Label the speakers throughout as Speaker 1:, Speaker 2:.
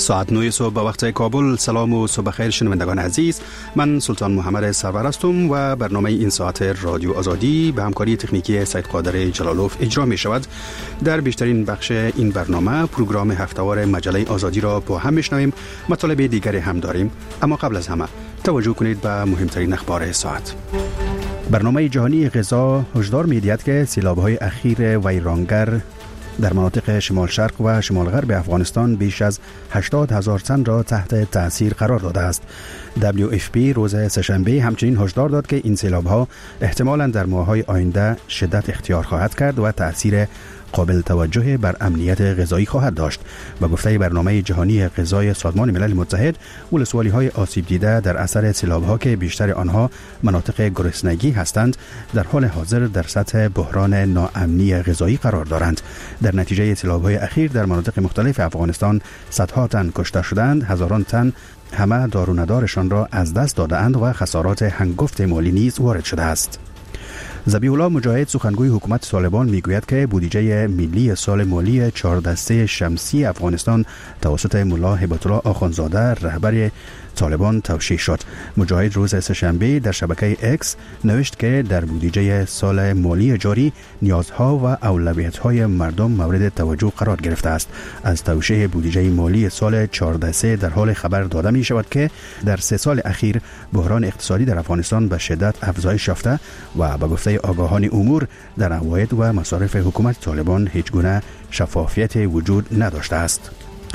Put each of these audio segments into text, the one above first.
Speaker 1: ساعت 9 صبح به وقت کابل. سلام و صبح خیر شنوندگان عزیز، من سلطان محمد سرور هستم و برنامه این ساعت رادیو آزادی به همکاری تکنیکی سید قادر جلالوف اجرا می شود. در بیشترین بخش این برنامه پروگرام هفته‌وار مجله آزادی را با هم میشنویم. مطالب دیگری هم داریم، اما قبل از همه توجه کنید به مهمترین اخبار ساعت. برنامه جهانی غذا هشدار می‌دهد که سیلاب‌های اخیر ویرانگر در مناطق شمال شرق و شمال غرب افغانستان بیش از 80,000 تن را تحت تأثیر قرار داده است. WFP روز سه‌شنبه همچنین هشدار داد که این سیلاب‌ها احتمالاً در ماه‌های آینده شدت اختیار خواهد کرد و تأثیر قابل توجه بر امنیت غذایی خواهد داشت. با گفته برنامه جهانی غذای سازمان ملل متحد، ولسوالی‌های آسیب دیده در اثر سیلاب‌ها که بیشتر آنها مناطق گرسنگی هستند، در حال حاضر در سطح بحران ناامنی غذایی قرار دارند. در نتیجه سیلاب‌های اخیر در مناطق مختلف افغانستان صدها تن کشته شدند، هزاران تن همه دار و ندارشان را از دست داده‌اند و خسارات هنگفت مالی نیز وارد شده است. ذبیح الله مجاهد سخنگوی حکومت طالبان میگوید که بودجه ملی سال مالی 4 دسته شمسی افغانستان توسط ملا هیبت الله آخوندزاده رهبر طالبان توشیح شد. مجاهد روز سه‌شنبه در شبکه اکس نوشت که در بودجه سال مالی جاری نیازها و اولویت‌های مردم مورد توجه قرار گرفته است. از توشیح بودجه مالی سال 4 دسته در حال خبر داده می شود که در 3 سال اخیر بحران اقتصادی در افغانستان به شدت افزایش یافته و به گفته آگاهان امور در عواید و مصارف حکومت طالبان هیچ گونه شفافیت وجود نداشته است.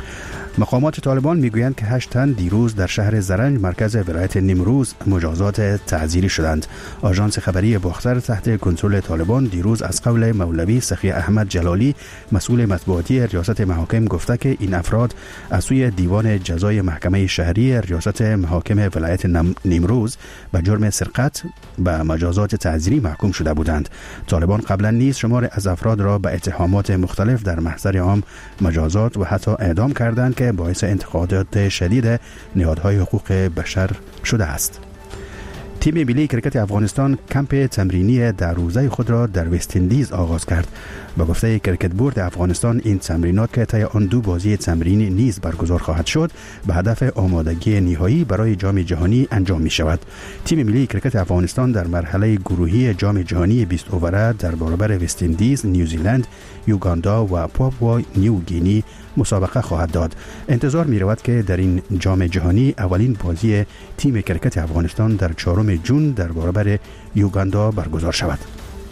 Speaker 1: مقامات طالبان میگویند که 8 تن دیروز در شهر زرنج مرکز ولایت نیمروز مجازات تعزیری شدند. آژانس خبری باختر تحت کنترل طالبان دیروز از قول مولوی سخی احمد جلالی مسئول مطبوعاتی ریاست محاکم گفته که این افراد از سوی دیوان جزای محکمه شهری ریاست محاکم ولایت نیمروز به جرم سرقت به مجازات تعزیری محکوم شده بودند. طالبان قبلا نیز شمار از افراد را به اتهامات مختلف در محضر عام مجازات و حتی اعدام کردند که باعث انتقادات شدید نهادهای حقوق بشر شده است. تیم ملی کرکت افغانستان کمپ تمرینی در روزه خود را در وست اندیز آغاز کرد. با گفته کرکت بورد افغانستان، این تمرینات که طی آن 2 بازی تمرینی نیز برگزار خواهد شد به هدف آمادگی نهایی برای جام جهانی انجام می شود. تیم ملی کرکت افغانستان در مرحله گروهی جام جهانی 20 اووره در برابر وست اندیز، نیوزیلند، یوگاندا و پاپوا نیو گینی مسابقه خواهد داد. انتظار می رود که در این جام جهانی اولین بازی تیم کرکت افغانستان در 4 جون در برابر یوگاندا برگزار شود.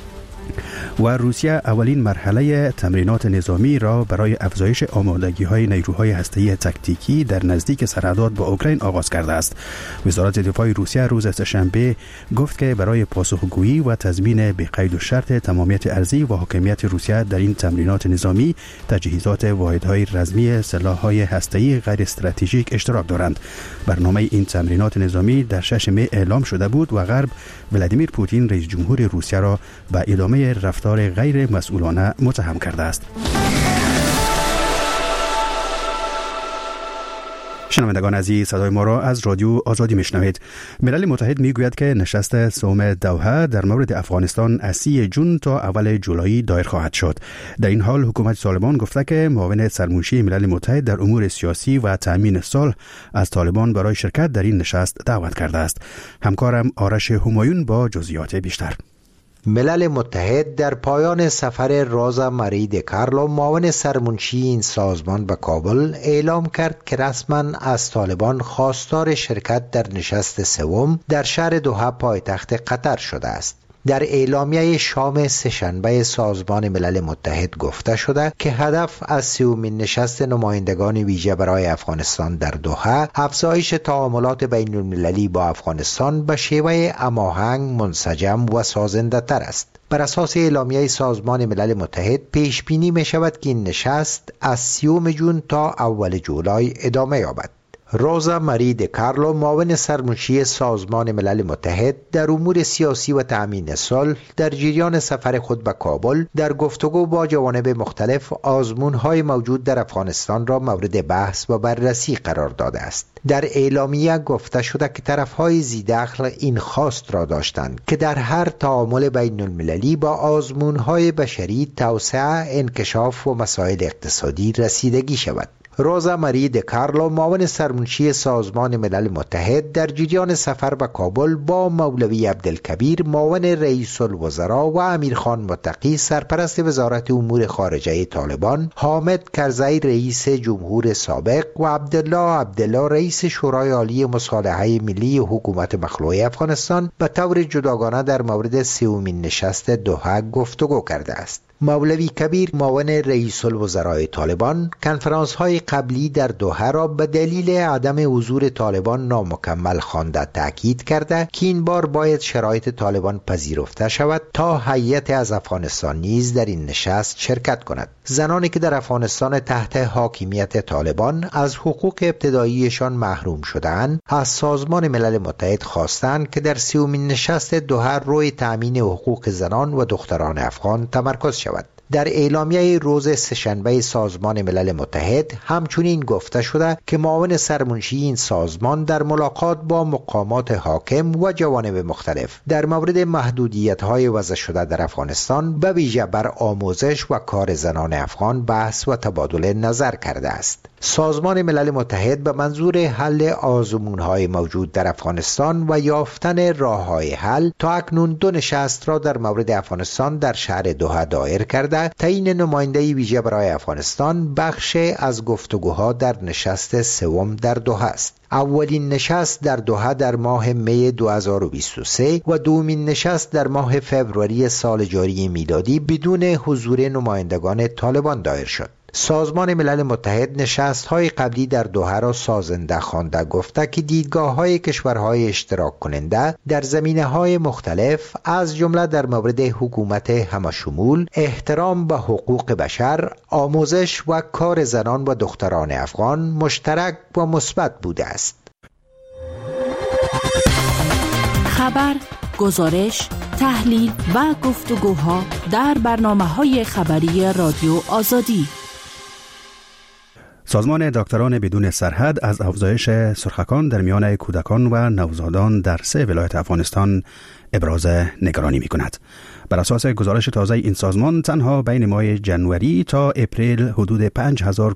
Speaker 1: و روسیه اولین مرحله تمرینات نظامی را برای افزایش آمادگی‌های نیروهای هسته‌ای تاکتیکی در نزدیک سرحدات با اوکراین آغاز کرده است. وزارت دفاع روسیه روز سه‌شنبه گفت که برای پاسخگویی و تضمین به قید و شرط تمامیت ارضی و حاکمیت روسیه در این تمرینات نظامی، تجهیزات واحدهای رزمی سلاح‌های هسته‌ای غیر استراتژیک اشتراک دارند. برنامه این تمرینات نظامی در 6 می اعلام شده بود و غرب ولادیمیر پوتین رئیس جمهور روسیه را به ادامه رفتار غیر مسئولانه متهم کرده است. شنوندگان عزیز، صدای ما را از رادیو آزادی میشنوید. ملل متحد میگوید که نشست سوم دوحه در مورد افغانستان از 30 جون تا اول جولای دایر خواهد شد. در این حال حکومت طالبان گفته که معاون سرمنشی ملل متحد در امور سیاسی و تامین صلح از طالبان برای شرکت در این نشست دعوت کرده است. همکارم آرش همایون با جزئیات بیشتر.
Speaker 2: ملل متحد در پایان سفر روزا ماری دی کارلو معاون سرمنشی این سازمان به کابل اعلام کرد که رسما از طالبان خواستار شرکت در نشست سوم در شهر دوحه پایتخت قطر شده است. در اعلامیه شام سه‌شنبه سازمان ملل متحد گفته شده که هدف از سومین نشست نمایندگان ویژه برای افغانستان در دوحه افزایش تعاملات بین المللی با افغانستان به شیوه هماهنگ، منسجم و سازنده تر است. بر اساس اعلامیه سازمان ملل متحد پیش بینی می شود که این نشست از 30 جون تا اول جولای ادامه یابد. روزا ماری دی کارلو معاون سرمنشی سازمان ملل متحد در امور سیاسی و تأمین صلح در جریان سفر خود به کابل در گفتگو با جوانب مختلف آزمون‌های موجود در افغانستان را مورد بحث و بررسی قرار داده است. در اعلامیه گفته شده که طرف‌های ذی‌دخل این خواست را داشتند که در هر تعامل بین المللی با آزمون‌های بشری، توسعه، انکشاف و مسائل اقتصادی رسیدگی شود. روزا ماری دکارلو معاون سرمنشی سازمان ملل متحد در جریان سفر به کابل با مولوی عبدالکبیر معاون رئیس الوزراء و امیرخان متقی سرپرست وزارت امور خارجه طالبان، حامد کرزی رئیس جمهور سابق و عبدالله رئیس شورای عالی مصالحه ملی حکومت مخلوع افغانستان به طور جداگانه در مورد سومین نشست دوحه گفتگو کرده است. مولوی کبیر معاون رئیس الوزراء طالبان کنفرانس های قبلی در دوحه را به دلیل عدم حضور طالبان نامکمل خوانده تاکید کرده که این بار باید شرایط طالبان پذیرفته شود تا هیئت از افغانستان نیز در این نشست شرکت کند. زنانی که در افغانستان تحت حاکمیت طالبان از حقوق ابتداییشان محروم شده‌اند از سازمان ملل متحد خواستند که در سومین نشست دوحه روی تأمین حقوق زنان و دختران افغان تمرکز شود. در اعلامیه روز سه‌شنبه سازمان ملل متحد همچنین گفته شده که معاون سرمنشی این سازمان در ملاقات با مقامات حاکم و جوانب مختلف در مورد محدودیت‌های وضع شده در افغانستان به ویژه بر آموزش و کار زنان افغان بحث و تبادل نظر کرده است. سازمان ملل متحد به منظور حل آزمون‌های موجود در افغانستان و یافتن راه‌های حل تا اکنون 2 نشست را در مورد افغانستان در شهر دوحه دایر کرده. تعیین نماینده ویژه برای افغانستان بخش از گفتگوها در نشست سوم در دوحه است. اولین نشست در دوحه در ماه می 2023 و دومین نشست در ماه فوریه سال جاری میلادی بدون حضور نمایندگان طالبان دایر شد. سازمان ملل متحد نشست‌های قبلی در دوحه را سازنده خوانده گفته که دیدگاه‌های کشورهای اشتراک کننده در زمینه‌های مختلف از جمله در مورد حکومت همشمول، احترام به حقوق بشر، آموزش و کار زنان و دختران افغان مشترک و مثبت بوده است.
Speaker 3: خبر، گزارش، تحلیل و گفتگوها در برنامه‌های خبری رادیو آزادی.
Speaker 1: سازمان دکتران بدون سرحد از افزایش سرخکان در میان کودکان و نوزادان در 3 ولایت افغانستان ابراز نگرانی می کند. بر اساس گزارش تازه این سازمان تنها بین ماه جنوری تا اپریل حدود 5000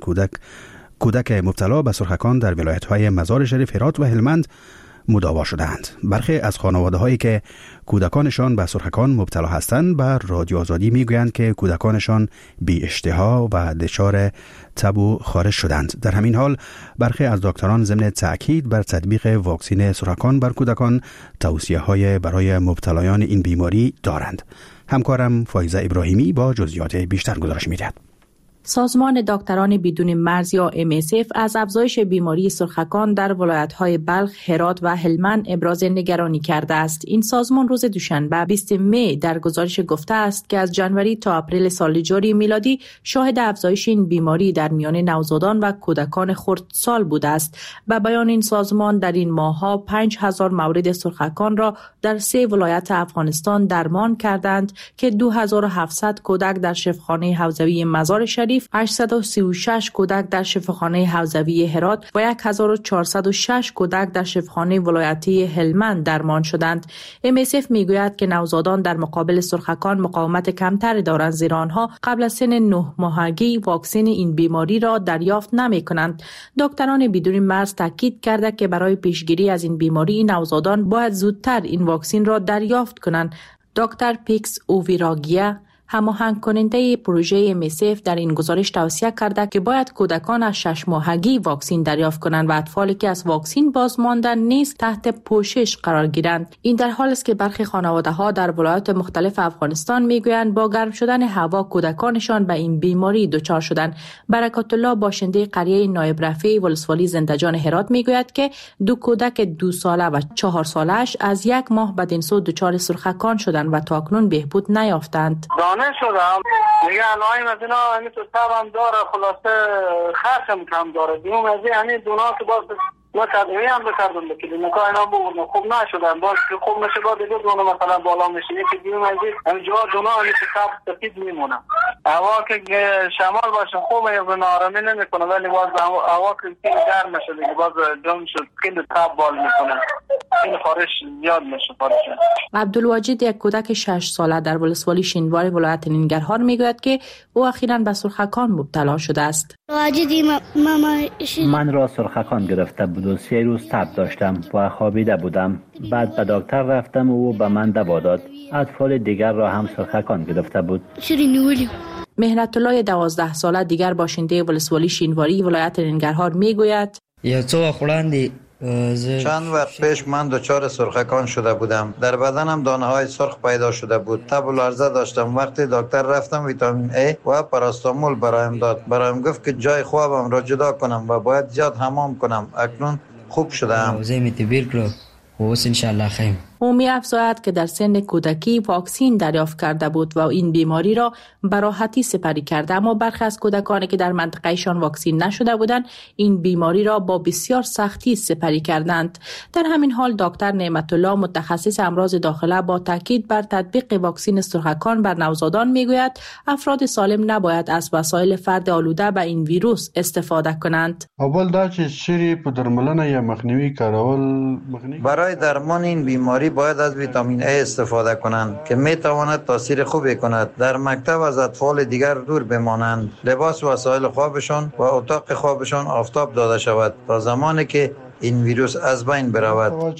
Speaker 1: کودک مبتلا به سرخکان در ولایت‌های مزار شریف، هرات و هلمند مداوا شدند. برخی از خانواده‌هایی که کودکانشان به سرخکان مبتلا هستند به رادیو آزادی میگویند که کودکانشان بی اشتها و دچار تب و خارش شدند. در همین حال برخی از دکتران ضمن تأکید بر تطبیق واکسن سرخکان بر کودکان توصیه‌های برای مبتلایان این بیماری دارند. همکارم فایزه ابراهیمی با جزئیات بیشتر گزارش می‌دهد.
Speaker 3: سازمان دکتران بدون مرز یا MSF از افزایش بیماری سرخکان در ولایت‌های بلخ، هرات و هلمند ابراز نگرانی کرده است. این سازمان روز دوشنبه 20 می در گزارش گفته است که از جنوری تا اپریل سال جاری میلادی شاهد افزایش این بیماری در میان نوزادان و کودکان خردسال بوده است. به بیان این سازمان در این ماه‌ها 5000 مورد سرخکان را در 3 ولایت افغانستان درمان کردند که 2700 کودک در شفاخانه حوزوی مزار شریف، 836 کودک در شفاخانه حوزوی هرات و 1406 کودک در شفاخانه ولایتی هلمند درمان شدند. MSF میگوید که نوزادان در مقابل سرخکان مقاومت کمتری دارند، زیرا آنها قبل از سن 9 ماهگی واکسن این بیماری را دریافت نمی کنند. دکتران بدون مرز تاکید کرده که برای پیشگیری از این بیماری نوزادان باید زودتر این واکسن را دریافت کنند. دکتر پیکس اوویراگیا، هماهنگ کننده پروژه MSF، در این گزارش توصیه کرده که باید کودکان از 6 ماهگی واکسن دریافت کنند و اطفالی که از واکسن باز ماندن نیز تحت پوشش قرار گیرند. این در حالی است که برخی خانواده‌ها در ولایات مختلف افغانستان میگویند با گرم شدن هوا کودکانشان به این بیماری دچار شدند. برکت الله، باشنده قریه نایب رفیع ولسوالی زندجان هرات، میگوید که 2 کودک 2 ساله و 4 سالش از 1 ماه بعد این سو دچار سرخکان شدند و تاکنون بهبود نیافتند.
Speaker 4: شدم میگه علائم از اینا همین تو تبم داره، خلاصه خشم کم داره، دیوم از این دونا که باز ما تدویه هم بکردم به کلینیکا اینا بردم، خوب نشدن، باز که خوب نشه باز دیگه دونا مثلا بالا میشه، یکی دیوم از این همینجا دونا همین که تب سفید میمونه. هوا که شمال باشه خوب به نارمی نمیکنه، ولی باز هوا که گرم میشه دیگه باز جمع شد خیلی تب بال میکنه، این خارش زیاد میشه خارش.
Speaker 3: عبدالواجد، یک کودک 6 ساله در ولسوالی شینوار ولایت ننگرهار، میگوید که او اخیراً به سرخکان مبتلا شده است.
Speaker 5: من را سرخکان گرفته بود و 3 روز تب داشتم و خوابیده بودم. بعد به دکتر رفتم و او به من دوا داد. اطفال دیگر را هم سرخکان گرفته بود.
Speaker 3: مهنت الله 12 ساله دیگر باشنده ولسوالی شینواری ولایت ننگرهار میگوید
Speaker 6: چند وقت پیش من دچار سرخکان شده بودم. در بدنم دانه های سرخ پیدا شده بود. تب و لرزه داشتم. وقتی دکتر رفتم ویتامین ای و پاراستامول برایم داد. برایم گفت که جای خوابم را جدا کنم و باید زیاد حمام کنم. اکنون خوب شدم.
Speaker 3: او می افزاید که در سن کودکی واکسین دریافت کرده بود و این بیماری را به راحتی سپری کرده، اما برخی از کودکانی که در منطقهشان واکسین نشده بودند این بیماری را با بسیار سختی سپری کردند. در همین حال دکتر نعمت الله متخصص امراض داخله با تاکید بر تطبیق واکسین سرخکان بر نوزادان میگوید افراد سالم نباید از وسایل فرد آلوده به این ویروس استفاده کنند.
Speaker 7: اول دا چې شری په درملنه یا مخنیوي کارول
Speaker 6: برای درمان این بیماری باید از ویتامین ای استفاده کنند که می تواند تاثیر خوبی کند. در مکتب از اطفال دیگر دور بمانند. لباس و وسایل خوابشان و اتاق خوابشان آفتاب داده شود تا زمانی که این ویروس از بین برود.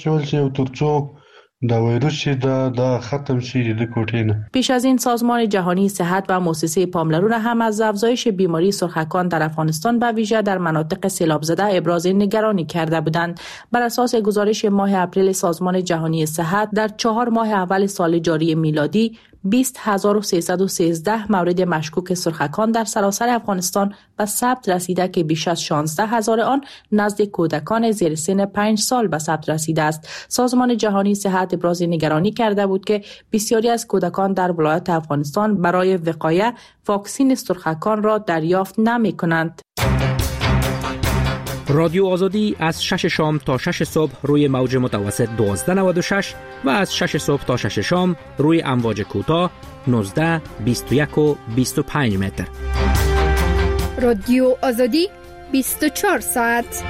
Speaker 3: پیش از این سازمان جهانی صحت و مؤسسه پاملرون هم از افزایش بیماری سرخکان در افغانستان به ویژه در مناطق سیلاب زده ابراز نگرانی کرده بودند. بر اساس گزارش ماه اپریل سازمان جهانی صحت در 4 ماه اول سال جاری میلادی 20313 مورد مشکوک سرخکان در سراسر افغانستان به ثبت رسیده که بیش از 16000 آن نزد کودکان زیر سن 5 سال به ثبت رسیده است. سازمان جهانی صحت ابراز نگرانی کرده بود که بسیاری از کودکان در ولایت افغانستان برای وقایه واکسین سرخکان را دریافت نمی کنند.
Speaker 8: رادیو آزادی از 6 شام تا 6 صبح روی موج متوسط 1296 و از 6 صبح تا 6 شام روی امواج کوتاه 19، 21 و 25 متر.
Speaker 9: رادیو آزادی 24 ساعت.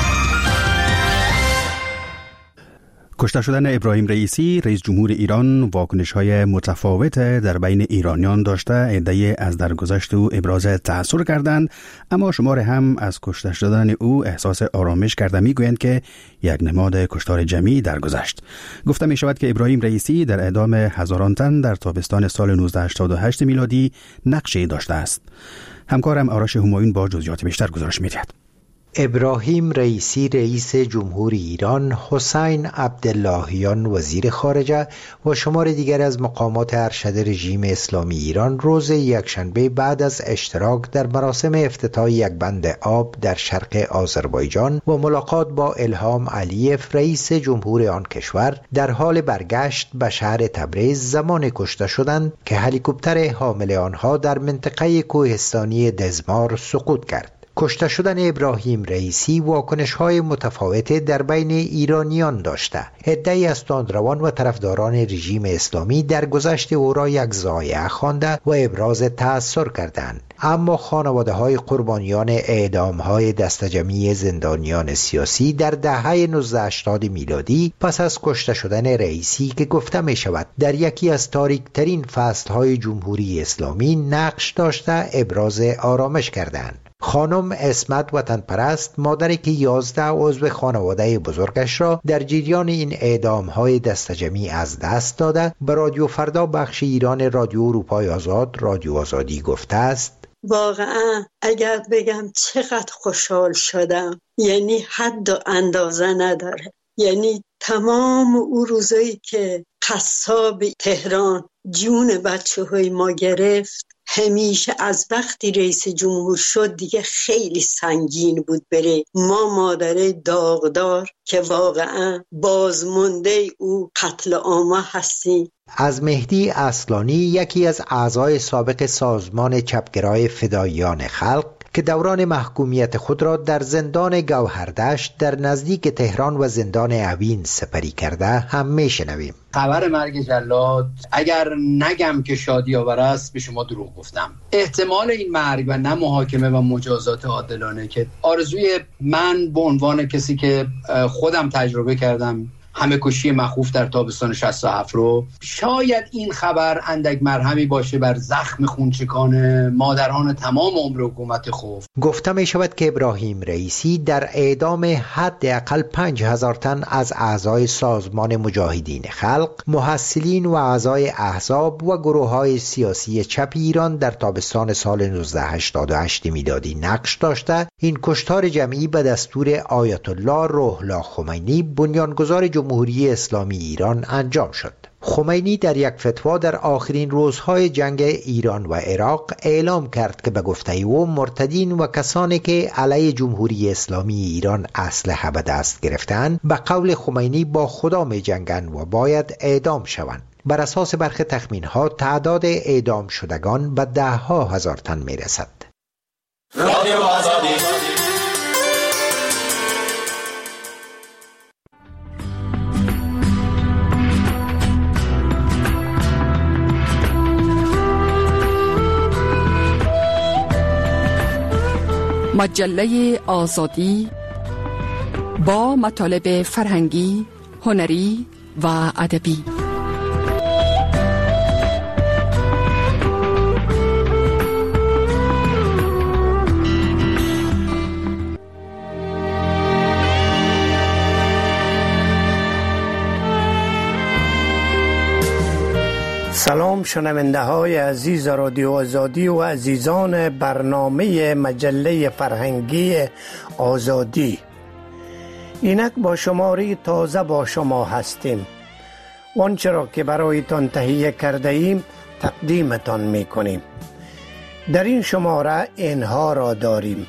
Speaker 1: کشته شدن ابراهیم رئیسی رئیس جمهور ایران واکنش‌های متفاوت در بین ایرانیان داشته. عده‌ای از درگذشت او ابراز تأثیر کردند، اما شمار هم از کشته شدن او احساس آرامش کرده. میگویند که یک نماد کشتار جمعی درگذشت. گفته می شود که ابراهیم رئیسی در اعدام هزاران تن در تابستان سال 1988 میلادی نقشی داشته است. همکارم آرش همایون با جزئیات بیشتر گزارش می‌دهد.
Speaker 2: ابراهیم رئیسی رئیس جمهور ایران، حسین عبداللهیان وزیر خارجه و شمار دیگر از مقامات ارشد رژیم اسلامی ایران روز یکشنبه بعد از اشتراک در مراسم افتتاح یک بند آب در شرق آذربایجان و ملاقات با الهام علیف رئیس جمهور آن کشور در حال برگشت به شهر تبریز زمان کشته شدند که هلیکوپتر حامل آنها در منطقه کوهستانی دزمار سقوط کرد. کشته شدن ابراهیم رئیسی واکنش‌های متفاوت در بین ایرانیان داشته. عده‌ای از تندروان و طرفداران رژیم اسلامی در گذشت او را یک ضایعه خوانده و ابراز تأثیر کردند، اما خانواده‌های قربانیان اعدام‌های دسته‌جمعی زندانیان سیاسی در دهه 1980 میلادی پس از کشته شدن رئیسی که گفته می‌شود در یکی از تاریک‌ترین فصل‌های جمهوری اسلامی نقش داشته ابراز آرامش کردند. خانم اسمت وطنپرست، مادری که 11 عضو خانواده بزرگش را در جریان این اعدام‌های دسته‌جمعی از دست داده، به رادیو فردا بخش ایران رادیو اروپای آزاد رادیو آزادی گفته است:
Speaker 10: واقعا اگر بگم چقدر خوشحال شدم، یعنی حد و اندازه نداره. یعنی تمام اون روزایی که قصاب تهران جون بچه‌های ما گرفت، همیشه از وقتی رئیس جمهور شد دیگه خیلی سنگین بود بره. ما مادره داغدار که واقعا بازمانده او قتل عام هستیم.
Speaker 2: از مهدی اصلانی، یکی از اعضای سابق سازمان چپگرای فداییان خلق که دوران محکومیت خود را در زندان گوهردشت در نزدیک تهران و زندان اوین سپری کرده، هم میشنویم.
Speaker 11: خبر مرگ جلاد اگر نگم که شادی آور است به شما دروغ گفتم. احتمال این مرگ و نه محاکمه و مجازات عادلانه که آرزوی من به عنوان کسی که خودم تجربه کردم همه کشی مخوف در تابستان 67 رو، شاید این خبر اندک مرهمی باشه بر زخم خونچکان مادران تمام عمر حکومت خوف.
Speaker 2: گفته می شود که ابراهیم رئیسی در اعدام حداقل 5000 تن از اعضای سازمان مجاهدین خلق، محصلین و اعضای احزاب و گروه‌های سیاسی چپ ایران در تابستان سال 1988 میلادی نقش داشته این کشتار جمعی به دستور آیت الله روح الله خمینی بنیانگذار جمهوری اسلامی ایران انجام شد. خمینی در یک فتوا در آخرین روزهای جنگ ایران و عراق اعلام کرد که به گفته او مرتدین و کسانی که علیه جمهوری اسلامی ایران اسلحه به دست گرفتند به قول خمینی با خدا می جنگند و باید اعدام شوند. بر اساس برخی تخمین‌ها تعداد اعدام شدگان به 10,000 تن می رسد. رادیو آزادی.
Speaker 12: مجله آزادی با مطالب فرهنگی، هنری و ادبی.
Speaker 13: سلام شنونده های عزیز رادیو آزادی و عزیزان برنامه مجله فرهنگی آزادی. اینک با شماره تازه با شما هستیم. آنچه را که برایتان تهیه کرده ایم تقدیمتان می کنیم. در این شماره اینها را داریم: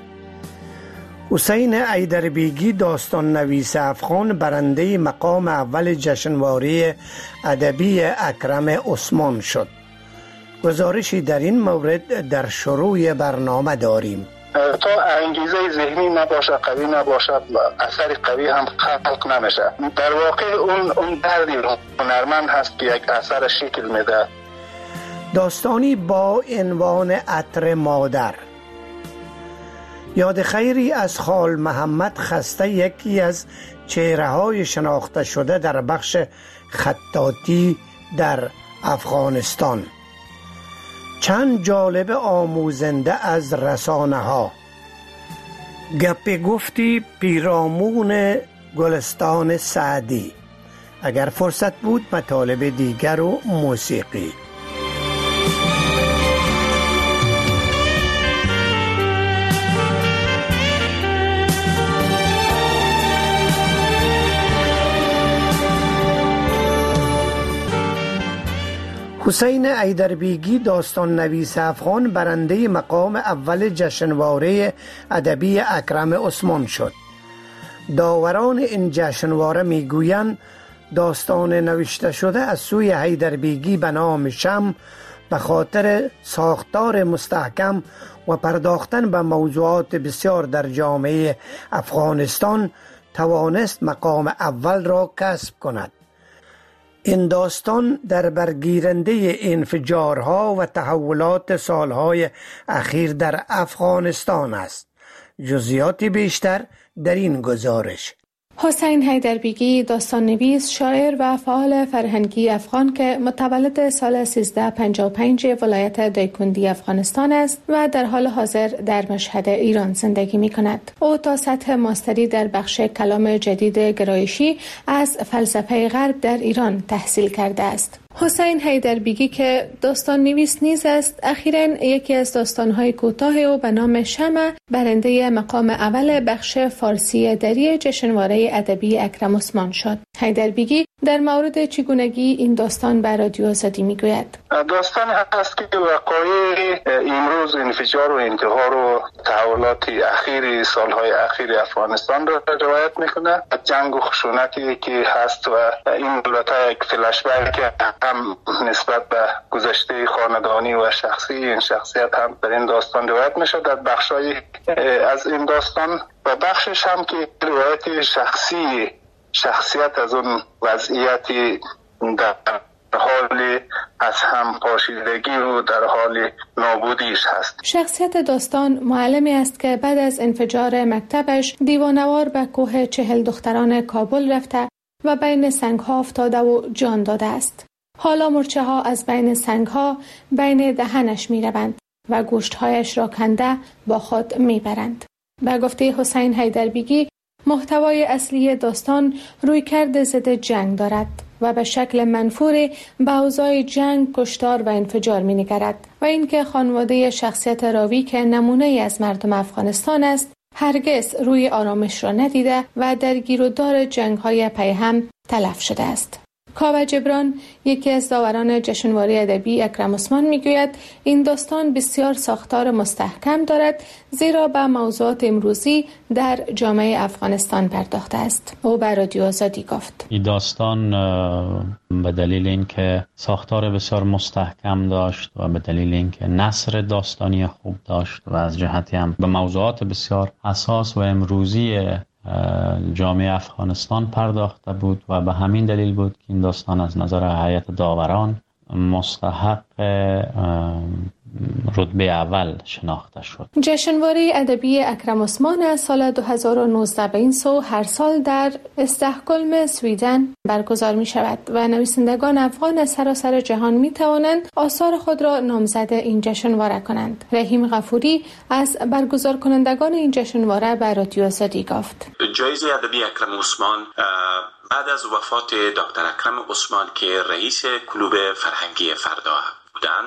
Speaker 13: حسین ایدربیگی داستان نویس افغان برنده مقام اول جشنواره ادبی اکرم عثمان شد. گزارشی در این مورد در شروع برنامه داریم.
Speaker 14: تا انگیزه ذهنی نباشه، قوی نباشه، اثر قوی هم خلق نمیشه. در واقع اون دردی هنرمند هست که یک اثر شکل میده.
Speaker 13: داستانی با عنوان عطر مادر. یاد خیری از خال محمد خسته یکی از چهره‌های شناخته شده در بخش خطاطی در افغانستان. چند جالب آموزنده از رسانه‌ها. گپ گفتی پیرامون گلستان سعدی. اگر فرصت بود مطالب دیگر و موسیقی. حسین ایدربیگی داستان نویس افغان برنده مقام اول جشنواره ادبی اکرم عثمان شد. داوران این جشنواره میگویند داستان نوشته شده از سوی ایدربیگی به نام شم به خاطر ساختار مستحکم و پرداختن به موضوعات بسیار در جامعه افغانستان توانست مقام اول را کسب کند. این داستان در برگیرنده انفجارها و تحولات سالهای اخیر در افغانستان است. جزئیات بیشتر در این گزارش.
Speaker 15: حسین ایدربیگی داستان نویس، شاعر و فعال فرهنگی افغان که متولد سال 1355 ولایت دایکندی افغانستان است و در حال حاضر در مشهد ایران زندگی می کند. او تا سطح ماستری در بخش کلام جدید گرایشی از فلسفه غرب در ایران تحصیل کرده است. حسین ایدربیگی که داستان نویس نیز است، اخیراً یکی از داستان‌های کوتاه او به نام شمع برنده مقام اول بخش فارسی دری جشنواره ادبی اکرم عثمان شد. ایدربیگی در مورد چگونگی این داستان به رادیو آزادی میگوید.
Speaker 14: داستان هست که وقایع امروز انفجار و انتحار و تحولات اخیر سالهای اخیر افغانستان را روایت میکنه. جنگ و خشونتی که هست و این البته یک فلش بک هم نسبت به گذشته خاندانی و شخصی این شخصیت هم در این داستان روایت میشه. در بخشای از این داستان و بخشش هم که روایت شخصیت از اون وضعیتی در حال از هم پاشیدگی و در حال نابودیش هست.
Speaker 15: شخصیت داستان معلمی است که بعد از انفجار مکتبش دیوانوار به کوه 40 دختران کابل رفته و بین سنگ‌ها افتاده و جان داده است. حالا مورچه‌ها از بین سنگ‌ها بین دهنش می‌روند و گوشت‌هایش را کنده با خود می‌برند. به گفته حسین حیدربیگی، محتوای اصلی داستان رویکرد ضد جنگ دارد و به شکل منفور به اوضاع جنگ، کشتار و انفجار می‌نگرد و اینکه خانواده شخصیت راوی که نمونه‌ای از مردم افغانستان است، هرگز روی آرامش را ندیده و در گیرودار جنگ‌های پیهم تلف شده است. کاوه جبران، یکی از داوران جشنواره ادبی اکرم عثمان، میگوید این داستان بسیار ساختار مستحکم دارد، زیرا به موضوعات امروزی در جامعه افغانستان پرداخته است. او به رادیو آزادی گفت
Speaker 16: این داستان به دلیل اینکه ساختار بسیار مستحکم داشت و به دلیل اینکه نثر داستانی خوب داشت و از جهتی هم به موضوعات بسیار حساس و امروزی جامعه افغانستان پرداخته بود و به همین دلیل بود که این داستان از نظر هیئت داوران مستحق رتبه اول شناخته شد.
Speaker 15: جشنواره ادبی اکرم عثمان از سال 2019 به این سو هر سال در استکهلم، سویدن برگزار می شود و نویسندگان افغان از سراسر جهان می توانند آثار خود را نامزد این جشنواره کنند. رحیم غفوری از برگزار کنندگان این جشنواره به رادیو آزادی گفت:
Speaker 17: جایزه ادبی اکرم عثمان بعد از وفات دکتر اکرم عثمان که رئیس کلوب فرهنگی فردا بودن،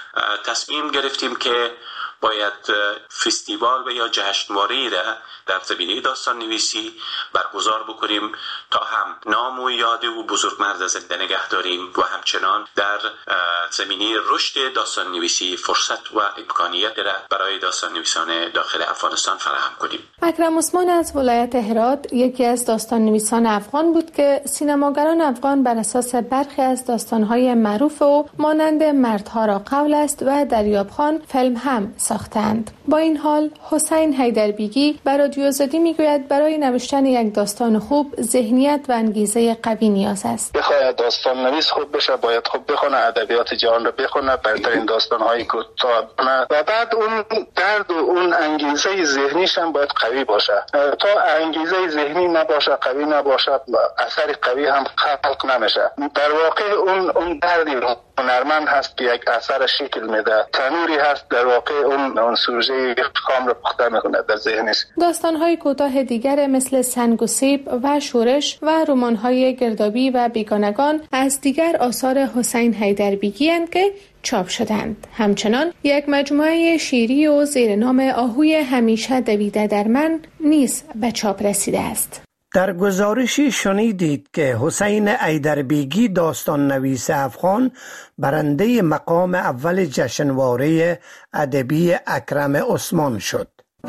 Speaker 17: تصمیم گرفتیم که باید فستیوال و یا جشنواره‌ای را در زمینه داستان نویسی برگزار بکنیم تا هم نام و یاد او بزرگمرد زنده نگه داریم و همچنان در زمینه رشد داستان نویسی فرصت و امکانیت را برای داستان نویسان داخل افغانستان فراهم کنیم.
Speaker 15: اکرم عثمان از ولایت هرات یکی از داستان نویسان افغان بود که سینماگران افغان بر اساس برخی از داستان‌های معروف او مانند مردها را قول است و دریاب خان فیلم هم ساختند. با این حال حسین حیدربیگی بر رادیو آزادی میگوید برای نوشتن یک داستان خوب ذهنیت و انگیزه قوی نیاز است.
Speaker 14: بخواهد داستان نویس خوب بشه باید خوب بخونه، ادبیات جهان رو بخونه، بهترین داستان‌های کوتاه بخونه و بعد اون درد و اون انگیزه ذهنیش هم باید قوی باشه. تا انگیزه ذهنی نباشه، قوی نباشه، اثر قوی هم خلق نمیشه. در واقع اون دردی هنرمند هست که یک اثر شکل میده، تنوری هست در واقع اون سوژه خام رو پخته میکنه در ذهنش.
Speaker 15: داستان‌های کوتاه دیگر مثل سنگ و سیب و شورش و رمان‌های گردابی و بیگانگان از دیگر آثار حسین حیدربیگی اند که چاپ شدند. همچنان یک مجموعه شیری و زیر نام آهوی همیشه دویده در من نیز به چاپ رسیده است.
Speaker 13: در گزارشی شنیدید که حسین حیدربیگی داستان نویس افغان برنده مقام اول جشنواره ادبی اکرم عثمان شد.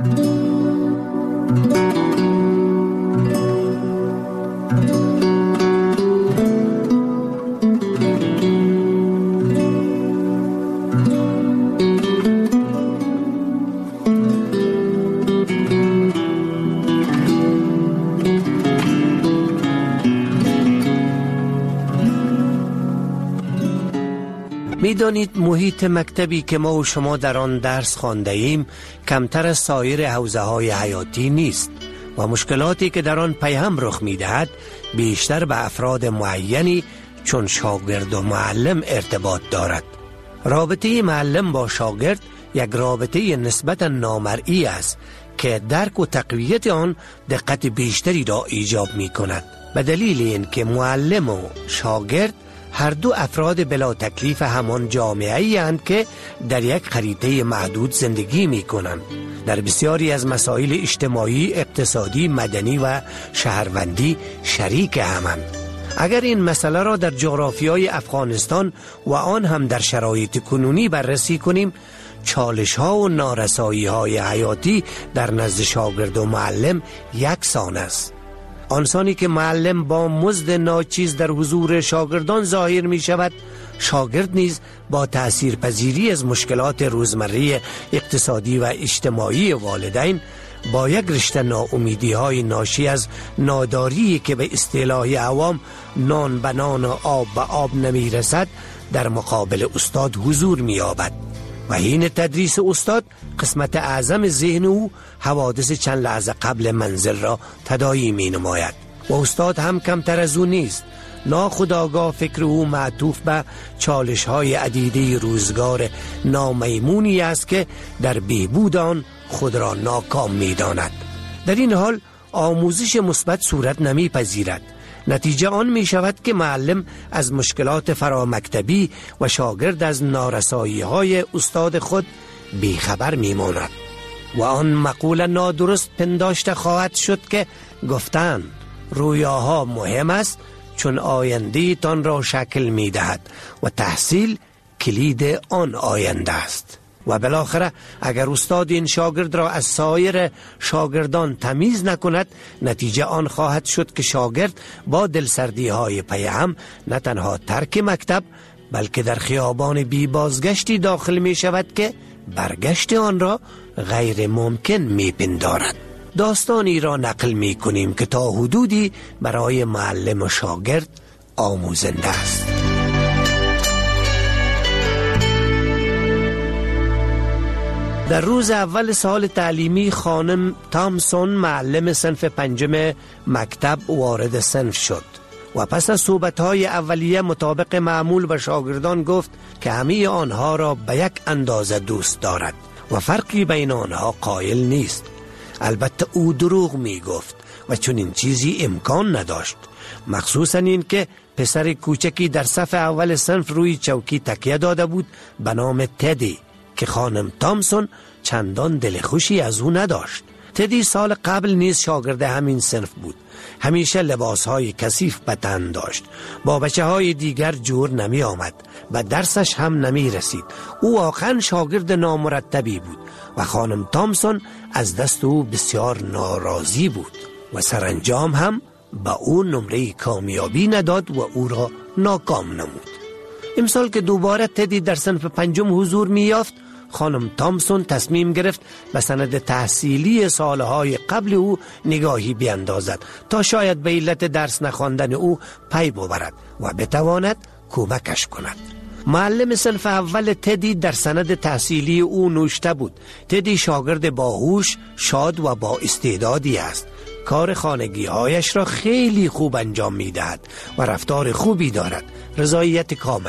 Speaker 13: می‌دانید محیط مکتبی که ما و شما در آن درس خوانده ایم کمتر از سایر حوزه‌های حیاتی نیست و مشکلاتی که در آن پیهم رخ می‌دهد بیشتر به افراد معینی چون شاگرد و معلم ارتباط دارد. رابطه معلم با شاگرد یک رابطه نسبتاً نامرئی است که درک و تقویت آن دقت بیشتری را ایجاب می‌کند. به دلیل اینکه معلم و شاگرد هر دو افراد بلا تکلیف همان جامعه‌ای اند که در یک خریطه محدود زندگی می کنند. در بسیاری از مسائل اجتماعی، اقتصادی، مدنی و شهروندی شریک همند. اگر این مسئله را در جغرافیای افغانستان و آن هم در شرایط کنونی بررسی کنیم، چالش‌ها و نارسایی‌های حیاتی در نزد شاگرد و معلم یکسان است. آنسانی که معلم با مزد ناچیز در حضور شاگردان ظاهر می شود، شاگرد نیز با تأثیرپذیری از مشکلات روزمره اقتصادی و اجتماعی والدین با یک رشته ناامیدی‌های ناشی از ناداری که به اصطلاح عوام نان به نان و آب به آب نمی رسد در مقابل استاد حضور می یابد و حین تدریس استاد قسمت اعظم ذهن او حوادث چند لحظه قبل منزل را تداعی می نماید. و استاد هم کمتر از او نیست. ناخودآگاه فکر او معطوف به چالش‌های عدیده روزگار نامیمونی است که در بهبود آن خود را ناکام می‌داند. در این حال آموزش مثبت صورت نمی‌پذیرد. نتیجه آن می شود که معلم از مشکلات فرامکتبی و شاگرد از نارسایی‌های استاد خود بیخبر می‌ماند و آن مقوله نادرست پنداشته خواهد شد که گفتند رویاها مهم است چون آینده تان را شکل می دهد و تحصیل کلید آن آینده است. و بالاخره اگر استاد این شاگرد را از سایر شاگردان تمیز نکند، نتیجه آن خواهد شد که شاگرد با دلسردی های پی هم نه تنها ترک مکتب بلکه در خیابان بی بازگشتی داخل می شود که برگشت آن را غیر ممکن می پندارد. داستانی را نقل می کنیم که تا حدودی برای معلم و شاگرد آموزنده است. در روز اول سال تعلیمی خانم تامسون معلم صنف 5 مکتب وارد صنف شد و پس از صحبت‌های اولیه مطابق معمول به شاگردان گفت که همه آنها را به یک اندازه دوست دارد و فرقی بین آنها قائل نیست. البته او دروغ می گفت و چون این چیزی امکان نداشت، مخصوصا این که پسر کوچکی در صف اول صنف روی چوکی تکیه داده بود به نام تدی که خانم تامسون چندان دلخوشی از او نداشت. تدی سال قبل نیز شاگرد همین صنف بود. همیشه لباسهای کثیف به تن داشت. با بچه‌های دیگر جور نمی آمد و درسش هم نمی رسید. او واقعا شاگرد نامرتبی بود و خانم تامسون از دست او بسیار ناراضی بود و سرانجام هم به او نمره کامیابی نداد و او را ناکام نمود. امسال که دوباره تدی در صنف 5 حضور می یافت، خانم تامسون تصمیم گرفت به سند تحصیلی سالهای قبل او نگاهی بیندازد تا شاید به علت درس نخواندن او پی ببرد و بتواند کمکش کند. معلم صنف اول تدی در سند تحصیلی او نوشته بود تدی شاگرد باهوش، شاد و با استعدادی است. کار خانگی هایش را خیلی خوب انجام می دهد و رفتار خوبی دارد. رضایت کامل.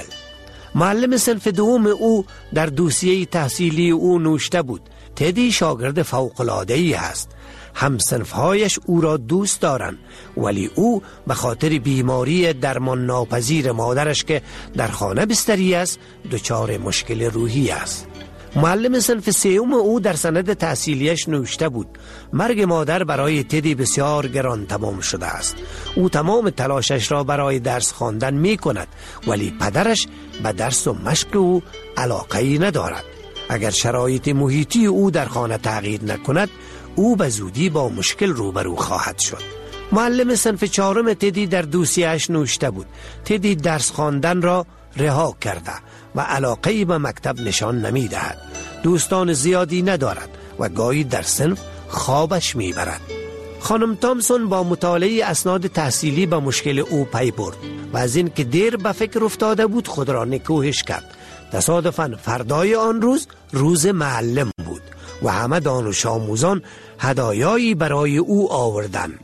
Speaker 13: معلم صنف دوم او در دوسیه تحصیلی او نوشته بود تدی شاگرد فوق‌العاده‌ای است. هم صنفهایش او را دوست دارند ولی او به خاطر بیماری درمان ناپذیر مادرش که در خانه بستری است دچار مشکل روحی است. معلم صنف سوم او در سند تحصیلیش نوشته بود مرگ مادر برای تدی بسیار گران تمام شده است. او تمام تلاشش را برای درس خواندن می کند ولی پدرش به درس و مشق او علاقه‌ای ندارد. اگر شرایط محیطی او در خانه تغییر نکند او به زودی با مشکل روبرو خواهد شد. معلم صنف 4 تدی در دوسیه‌اش نوشته بود تدی درس خواندن را رها کرده و علاقه‌ای به مکتب نشان نمی دهد. دوستان زیادی ندارد و گاهی در صنف خوابش می برد. خانم تامسون با مطالعه اسناد تحصیلی به مشکل او پی برد و از این که دیر به فکر افتاده بود خود را نکوهش کرد. تصادفاً فردای آن روز معلم بود و همه دانش آموزان هدایایی برای او آوردند.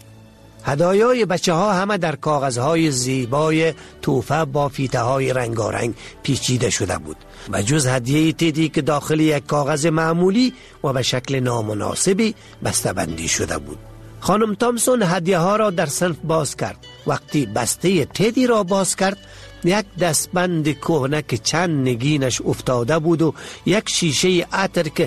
Speaker 13: هدایای بچه ها همه در کاغذهای زیبای توفه با فیته های رنگارنگ پیچیده شده بود و جز هدیه تدی که داخل یک کاغذ معمولی و به شکل نامناسبی بسته‌بندی شده بود. خانم تامسون هدیه ها را در صنف باز کرد. وقتی بسته تدی را باز کرد یک دستبند کهنه که چند نگینش افتاده بود و یک شیشه عطر که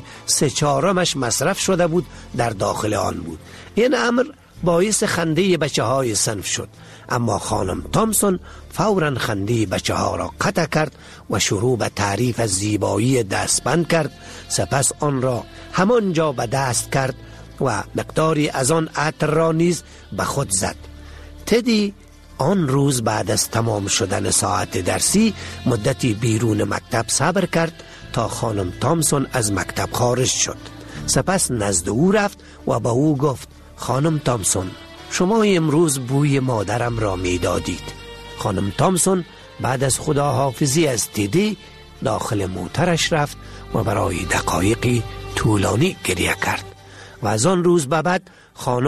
Speaker 13: 3/4 مصرف شده بود در داخل آن بود. این امر باعث خنده بچه های صنف شد اما خانم تامسون فوراً خنده بچه ها را قطع کرد و شروع به تعریف از زیبایی دستبند کرد. سپس آن را همانجا به دست کرد و مقداری از آن عطر را نیز به خود زد. تدی آن روز بعد از تمام شدن ساعت درسی مدتی بیرون مکتب صبر کرد تا خانم تامسون از مکتب خارج شد. سپس نزد او رفت و به او گفت خانم تامسون شما امروز بوی مادرم را می دادید. خانم تامسون بعد از خداحافظی از تدی داخل موترش رفت و برای دقایقی طولانی گریه کرد و از آن روز به بعد خانم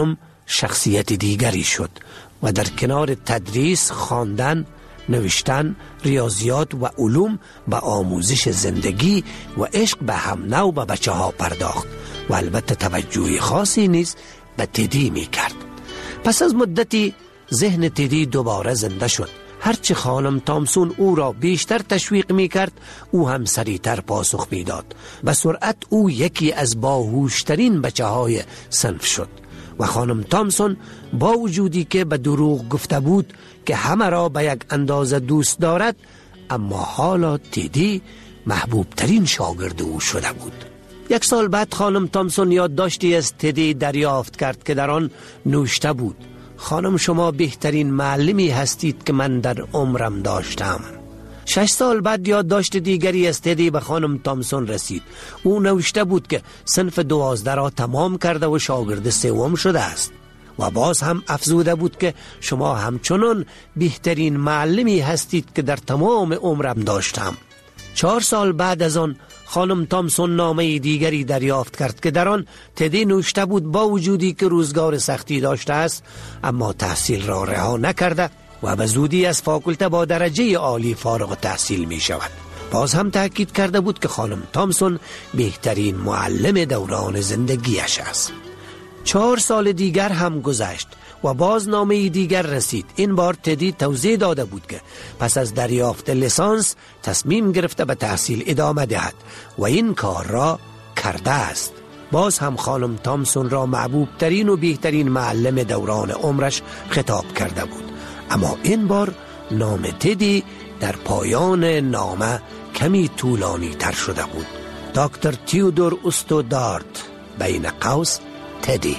Speaker 13: شخصیت دیگری شد و در کنار تدریس، خواندن، نوشتن، ریاضیات و علوم به آموزش زندگی و عشق به هم نو به بچه ها پرداخت و البته توجه خاصی نیز به تدی می کرد. پس از مدتی ذهن تدی دوباره زنده شد. هرچی خانم تامسون او را بیشتر تشویق می کرد، او هم سریعتر پاسخ می داد. به سرعت او یکی از باهوشترین بچه های صنف شد و خانم تامسون با وجودی که به دروغ گفته بود که همه را به یک اندازه دوست دارد، اما حالا تدی محبوب ترین شاگرد او شده بود. 1 سال بعد خانم تامسون یادداشتی از تدی دریافت کرد که در آن نوشته بود: خانم، شما بهترین معلمی هستید که من در عمرم داشتم. 6 سال بعد یادداشت دیگری از تدی به خانم تامسون رسید. او نوشته بود که صنف 12 را تمام کرده و شاگرد 3 شده است و باز هم افزوده بود که شما همچنان بهترین معلمی هستید که در تمام عمرم داشتم. 4 سال بعد از آن خانم تامسون نامه دیگری دریافت کرد که در آن تدی نوشته بود با وجودی که روزگار سختی داشته است، اما تحصیل را رها نکرده و به زودی از فاکولته با درجه عالی فارغ التحصیل می شود. باز هم تأکید کرده بود که خانم تامسون بهترین معلم دوران زندگیش است. 4 سال دیگر هم گذشت و باز نامه دیگر رسید. این بار تدی توضیح داده بود که پس از دریافت لیسانس تصمیم گرفته به تحصیل ادامه دهد و این کار را کرده است. باز هم خانم تامسون را محبوب ترین و بهترین معلم دوران عمرش خطاب کرده بود، اما این بار نام تدی در پایان نامه کمی طولانی تر شده بود: دکتر تیودور استودارت بین قوس تدی.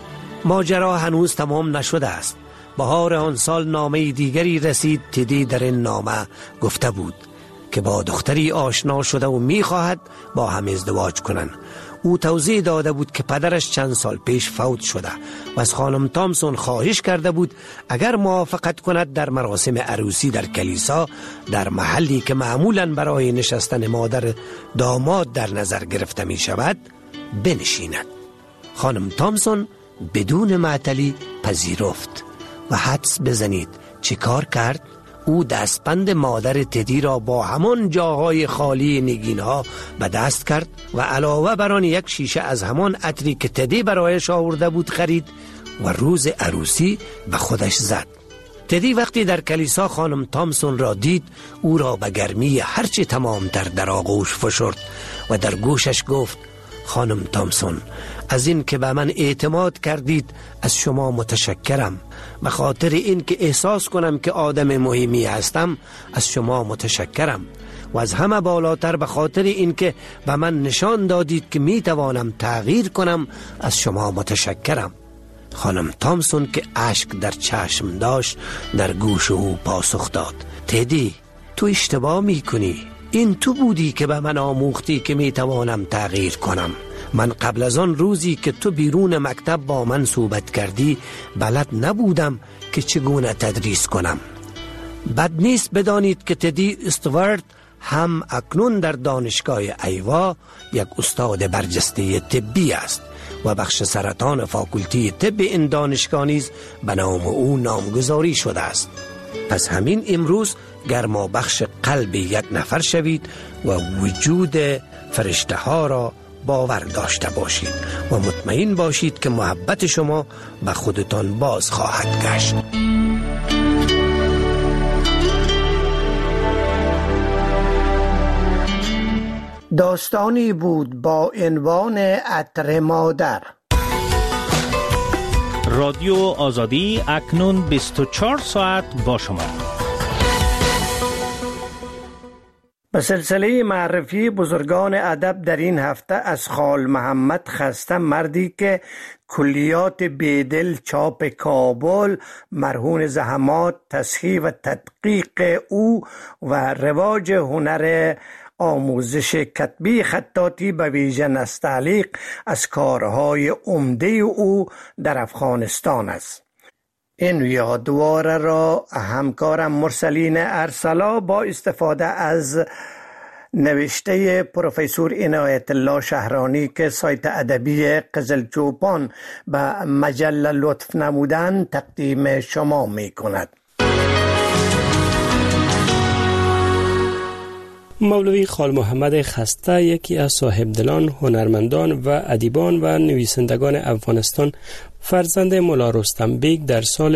Speaker 13: ماجرا هنوز تمام نشده است. بهار آن سال نامه دیگری رسید. تدی در این نامه گفته بود که با دختری آشنا شده و می‌خواهد با هم ازدواج کنند. او توضیح داده بود که پدرش چند سال پیش فوت شده و از خانم تامسون خواهش کرده بود اگر موافقت کند در مراسم عروسی در کلیسا، در محلی که معمولاً برای نشستن مادر داماد در نظر گرفته می شود، بنشیند. خانم تامسون بدون معطلی پذیرفت و حدس بزنید چی کار کرد؟ او دستبند مادر تدی را با همان جاهای خالی نگینها به دست کرد و علاوه بر آن 1 شیشه از همان عطری که تدی برایش آورده بود خرید و روز عروسی به خودش زد. تدی وقتی در کلیسا خانم تامسون را دید، او را به گرمی هرچی تمامتر در آغوش فشرد و در گوشش گفت: خانم تامسون، از این که به من اعتماد کردید از شما متشکرم. به خاطر این که احساس کنم که آدم مهمی هستم از شما متشکرم و از همه بالاتر به خاطر این که به من نشان دادید که می توانم تغییر کنم از شما متشکرم. خانم تامسون که اشک در چشم داشت در گوش او پاسخ داد: تدی، تو اشتباه می کنی. این تو بودی که به من آموختی که می توانم تغییر کنم. من قبل از آن روزی که تو بیرون مکتب با من صحبت کردی بلد نبودم که چگونه تدریس کنم. بد نیست بدانید که تدی استوارت هم اکنون در دانشگاه ایوا یک استاد برجسته طبی است و بخش سرطان فاکولتی طب این دانشگاه نیز به نام او نامگذاری شده است. پس همین امروز گرما بخش قلب یک نفر شوید و وجود فرشته ها را باور داشته باشید و مطمئن باشید که محبت شما به خودتان باز خواهد گشت. داستانی بود با عنوان عطر مادر.
Speaker 8: رادیو آزادی اکنون 24 ساعت با شما.
Speaker 13: به سلسله معرفی بزرگان ادب در این هفته از خال محمد خسته، مردی که کلیات بیدل چاپ کابل مرهون زحمات تصحیح و تدقیق او و رواج هنر آموزش کتبی خطاطی به ویژه نستعلیق از کارهای عمده او در افغانستان است. این یادواره را همکارم مرسلین ارسلا با استفاده از نوشته پروفسور عنایت الله شهرانی که سایت ادبی قزلچوپان به مجله لطف نمودن تقدیم شما می کند.
Speaker 18: مولوی خال محمد خسته یکی از صاحبدلان، هنرمندان و ادیبان و نویسندگان افغانستان، فرزند مولا رستم بیگ در سال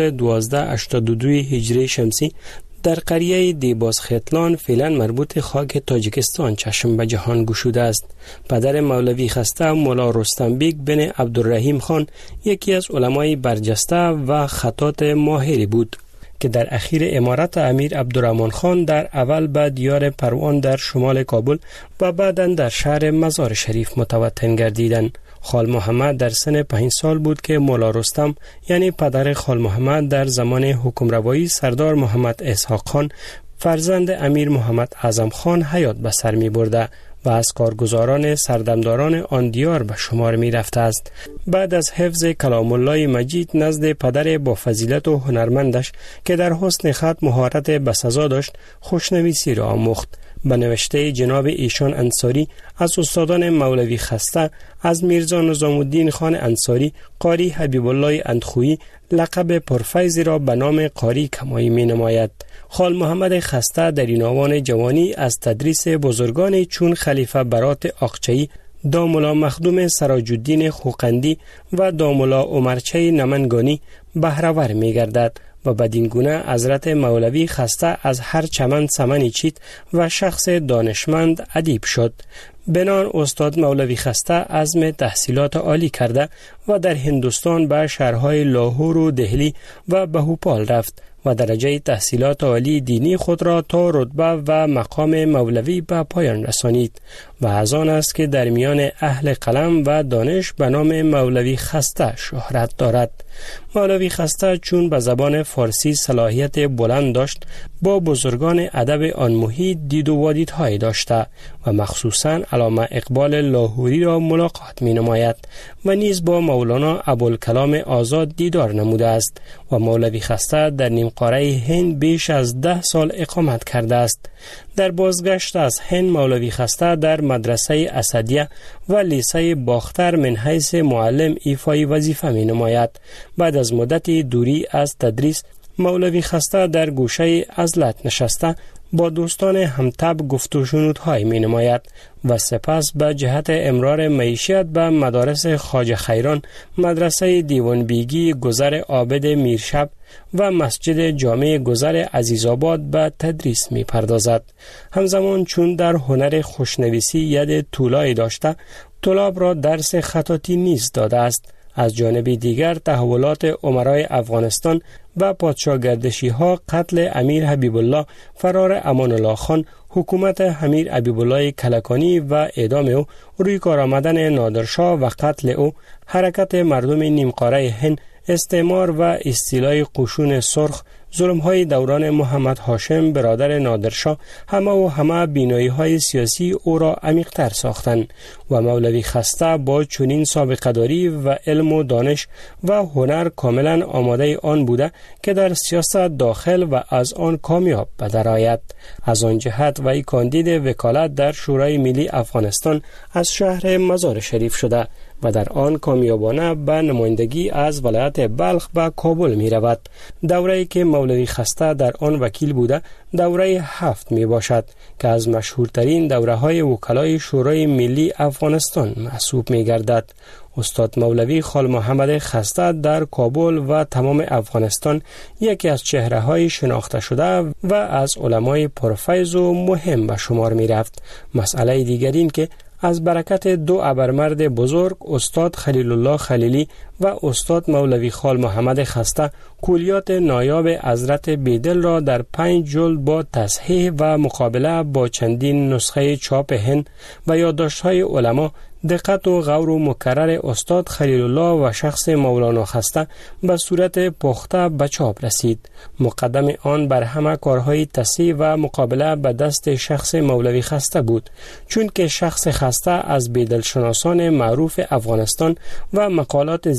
Speaker 18: 1282 هجری شمسی در قریه دیباز خیتلان فعلا مربوط خاک تاجیکستان چشم به جهان گشوده است. پدر مولوی خسته مولا رستم بیگ بن عبدالرحیم خان یکی از علمای برجسته و خطاط ماهری بود که در اخیر امارت امیر عبدالرحمن خان در اول به دیار پروان در شمال کابل و بعداً در شهر مزار شریف متوطن گردیدند. خال محمد در سن 5 سال بود که مولا رستم یعنی پدر خال محمد در زمان حکمروایی سردار محمد اسحاق خان فرزند امیر محمد اعظم خان حیات به سر می برده و از کارگزاران سردمداران آن دیار به شمار می رفته است. بعد از حفظ کلام الله مجید نزد پدر با فضیلت و هنرمندش که در حسن خط مهارت بسزا داشت خوشنویسی را آموخت. به نوشته جناب ایشان انصاری از استادان مولوی خسته از میرزا نظام الدین خان انصاری قاری حبیب الله اندخویی لقب پرفیضی را به نام قاری کمایی می نماید. خال محمد خسته در این آوان جوانی از تدریس بزرگان چون خلیفه برات آقچه‌ای، داملا مخدوم سراج الدین خوقندی و داملا عمرچه نمنگانی بهره‌ور می گردد و بدین گونه حضرت مولوی خسته از هر چمن سمنی چید و شخص دانشمند ادیب شد. بنان استاد مولوی خسته عزم تحصیلات عالی کرده و در هندوستان به شهرهای لاهور و دهلی و بهوپال رفت و درجه تحصیلات عالی دینی خود را تا رتبه و مقام مولوی به پایان رسانید و از آن است که در میان اهل قلم و دانش به نام مولوی خسته شهرت دارد. مولوی خسته چون به زبان فارسی صلاحیت بلند داشت، با بزرگان ادب آن محیط دید و وادیدهایی داشته و مخصوصاً علامه اقبال لاهوری را ملاقات می نماید و نیز با مولانا ابوالکلام آزاد دیدار نموده است و مولوی خسته در نیم قاره هند بیش از 10 سال اقامت کرده است. در بازگشت از هند مولوی خسته در مدرسه اسدیه و لیسه باختر من حیث معلم ایفای وظیفه می نماید. بعد از مدتی دوری از تدریس مولوی خسته در گوشه عزلت نشسته با دوستان همتب گفت و شنودهای می نماید و سپس به جهت امرار معیشت به مدارس خواجه خیران، مدرسه دیوان بیگی گذر عابد میرشب و مسجد جامع گذر عزیزآباد به تدریس می پردازد. همزمان چون در هنر خوشنویسی ید طولایی داشته، طلاب را درس خطاطی نیز داده است. از جانب دیگر تحولات امرای افغانستان و پادشاهگردشی ها، قتل امیر حبیب الله، فرار امان الله خان، حکومت امیر حبیب الله کلکانی و اعدام او، روی کار آمدن نادرشاه و قتل او، حرکت مردم نیمقاره هند، استعمار و استیلای قشون سرخ، ظلم‌های دوران محمد هاشم برادر نادرشاه، همه بینایی‌های سیاسی او را عمیق‌تر ساختند و مولوی خسته با چنین سابقه‌داری و علم و دانش و هنر کاملا آماده آن بوده که در سیاست داخل و از آن کامیاب بدرآید. از آن جهت وی کاندید وکالت در شورای ملی افغانستان از شهر مزار شریف شده و در آن کامیابانه به نمایندگی از ولایت بلخ به کابل می رود. دوره‌ای که مولوی خسته در آن وکیل بوده دوره 7 می باشد که از مشهورترین دوره‌های وکلای شورای ملی افغانستان محسوب می گردد. استاد مولوی خال محمد خسته در کابل و تمام افغانستان یکی از چهره‌های شناخته شده و از علمای پرفیض و مهم به شمار می رفت. مسئله دیگر این که از برکت دو ابرمرد بزرگ استاد خلیل الله خلیلی و استاد مولوی خال محمد خسته کلیات نایاب حضرت بیدل را در 5 جلد با تصحیح و مقابله با چندین نسخه چاپ هند و یادداشت‌های علما، دقت و غور و مکرر استاد خلیل الله و شخص مولانا خسته به صورت پخته به چاپ رسید. مقدم آن بر همه کارهای تصحیح و مقابله به دست شخص مولوی خسته بود، چون که شخص خسته از بیدل شناسان معروف افغانستان و مقالات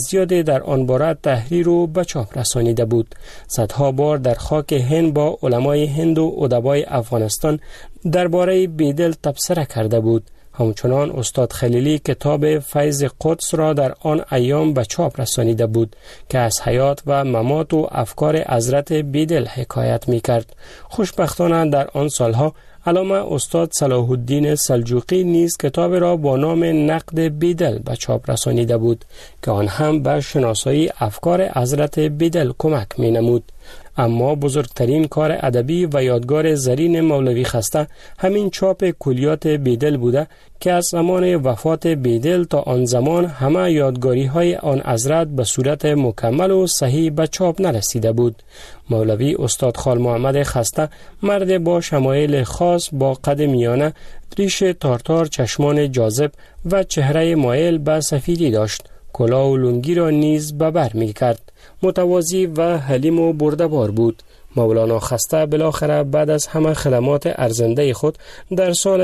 Speaker 18: زیادی در آن باره تحریر و به چاپ رسانیده بود. صدها بار در خاک هند با علمای هند و ادبای افغانستان درباره بیدل تبصره کرده بود. همچنان استاد خلیلی کتاب فیض قدس را در آن ایام به چاپ رسانیده بود که از حیات و ممات و افکار حضرت بیدل حکایت می کرد. خوشبختانه در آن سالها علامه استاد صلاح الدین سلجوقی نیز کتاب را با نام نقد بیدل به چاپ رسانیده بود که آن هم به شناسایی افکار حضرت بیدل کمک می نمود. اما بزرگترین کار ادبی و یادگار زرین مولوی خسته همین چاپ کلیات بیدل بوده که از زمان وفات بیدل تا آن زمان همه یادگاری های آن حضرت به صورت مکمل و صحیح به چاپ نرسیده بود. مولوی استاد خال محمد خسته مرد با شمایل خاص با قد میانه، ریش تارتار، چشمان جاذب و چهره مایل به سفیدی داشت. کلاه و لنگی را نیز به بر می کرد. متواضع و حلیم و بردبار بود. مولانا خسته بالاخره بعد از همه خدمات ارزنده خود در سال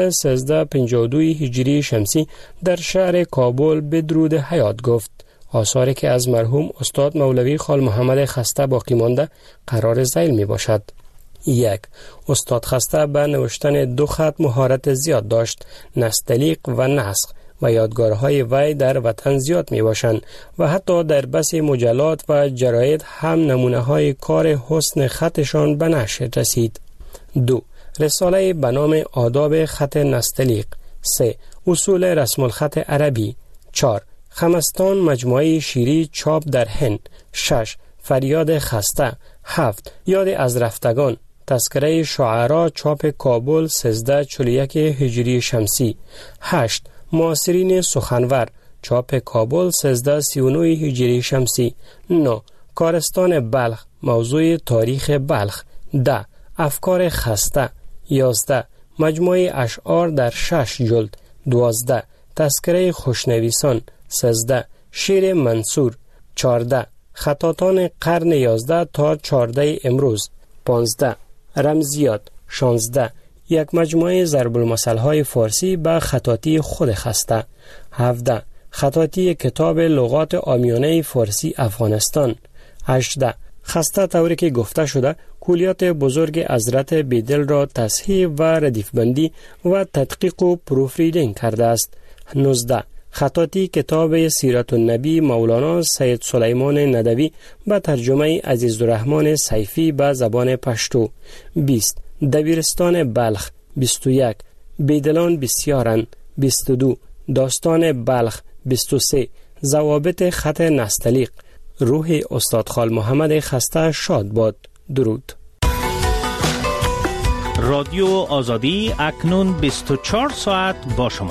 Speaker 18: 1352 هجری شمسی در شهر کابل به درود حیات گفت. آثاری که از مرحوم استاد مولوی خال محمد خسته باقی مانده قرار ذیل می باشد. 1. استاد خسته به نوشتن 2 خط مهارت زیاد داشت، نستعلیق و نسخ، و یادگارهای وی در وطن زیاد می باشند و حتی در بسی مجلات و جراید هم نمونه های کار حسن خطشان به نشر رسید. 2. رساله به نام آداب خط نستعلیق. 3. اصول رسم الخط عربی. 4. خمستان مجموعه شیری چاپ در هند. 6. فریاد خسته. 7. یاد از رفتگان. تذکره شعرا چاپ کابل 1341 هجری شمسی. 8. معاصرین سخنور چاپ کابل 1339 هجری شمسی. 9. کارستان بلخ موضوع تاریخ بلخ. 10. افکار خسته. 11. مجموعه اشعار در 6 جلد. 12. تذکره خوشنویسان. 13. شعر منصور. 14. خطاطان قرن 11 تا 14 امروز. 15. رمزیات. 16. یک مجموعه ضرب المثل های فارسی به خطاطی خود خسته. 17. خطاطی کتاب لغات عامیانه فارسی افغانستان. 18. خسته طوری که گفته شده کلیات بزرگ حضرت بیدل را تصحیح و ردیفبندی و تدقیق و پروفریدینگ کرده است. 19. خطاطی کتاب سیرت النبی مولانا سید سلیمان ندوی به ترجمه عزیزالرحمن سیفی به زبان پشتو. 20. دبیرستان بلخ. 21. بیدلان بسیارن. 22. داستان بلخ. 23. ضوابط خط نستعلیق. روح استاد خال محمد خسته شاد باد. درود.
Speaker 19: رادیو آزادی اکنون 24 ساعت با شما.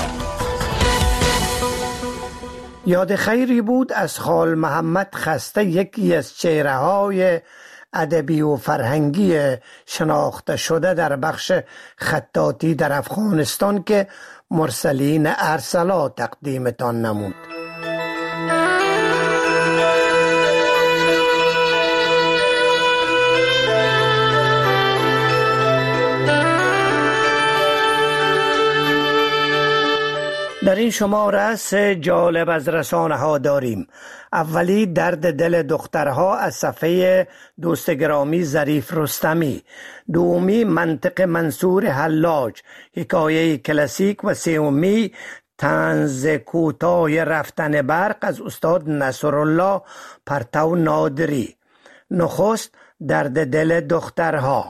Speaker 13: یاد خیری بود از خال محمد خسته، یکی از چهره‌های ادبی و فرهنگی شناخته شده در بخش خطاطی در افغانستان که مرسلین ارسلا تقدیمتان نمود. در این شماره 3 جالب از رسانه ها داریم. اولی درد دل دخترها از صفحه دوست گرامی ظریف رستمی. دومی منطق منصور حلاج، حکایه کلاسیک. و سومی طنز کوتاه رفتن برق از استاد نصرالله پرتو نادری. نخست درد دل دخترها.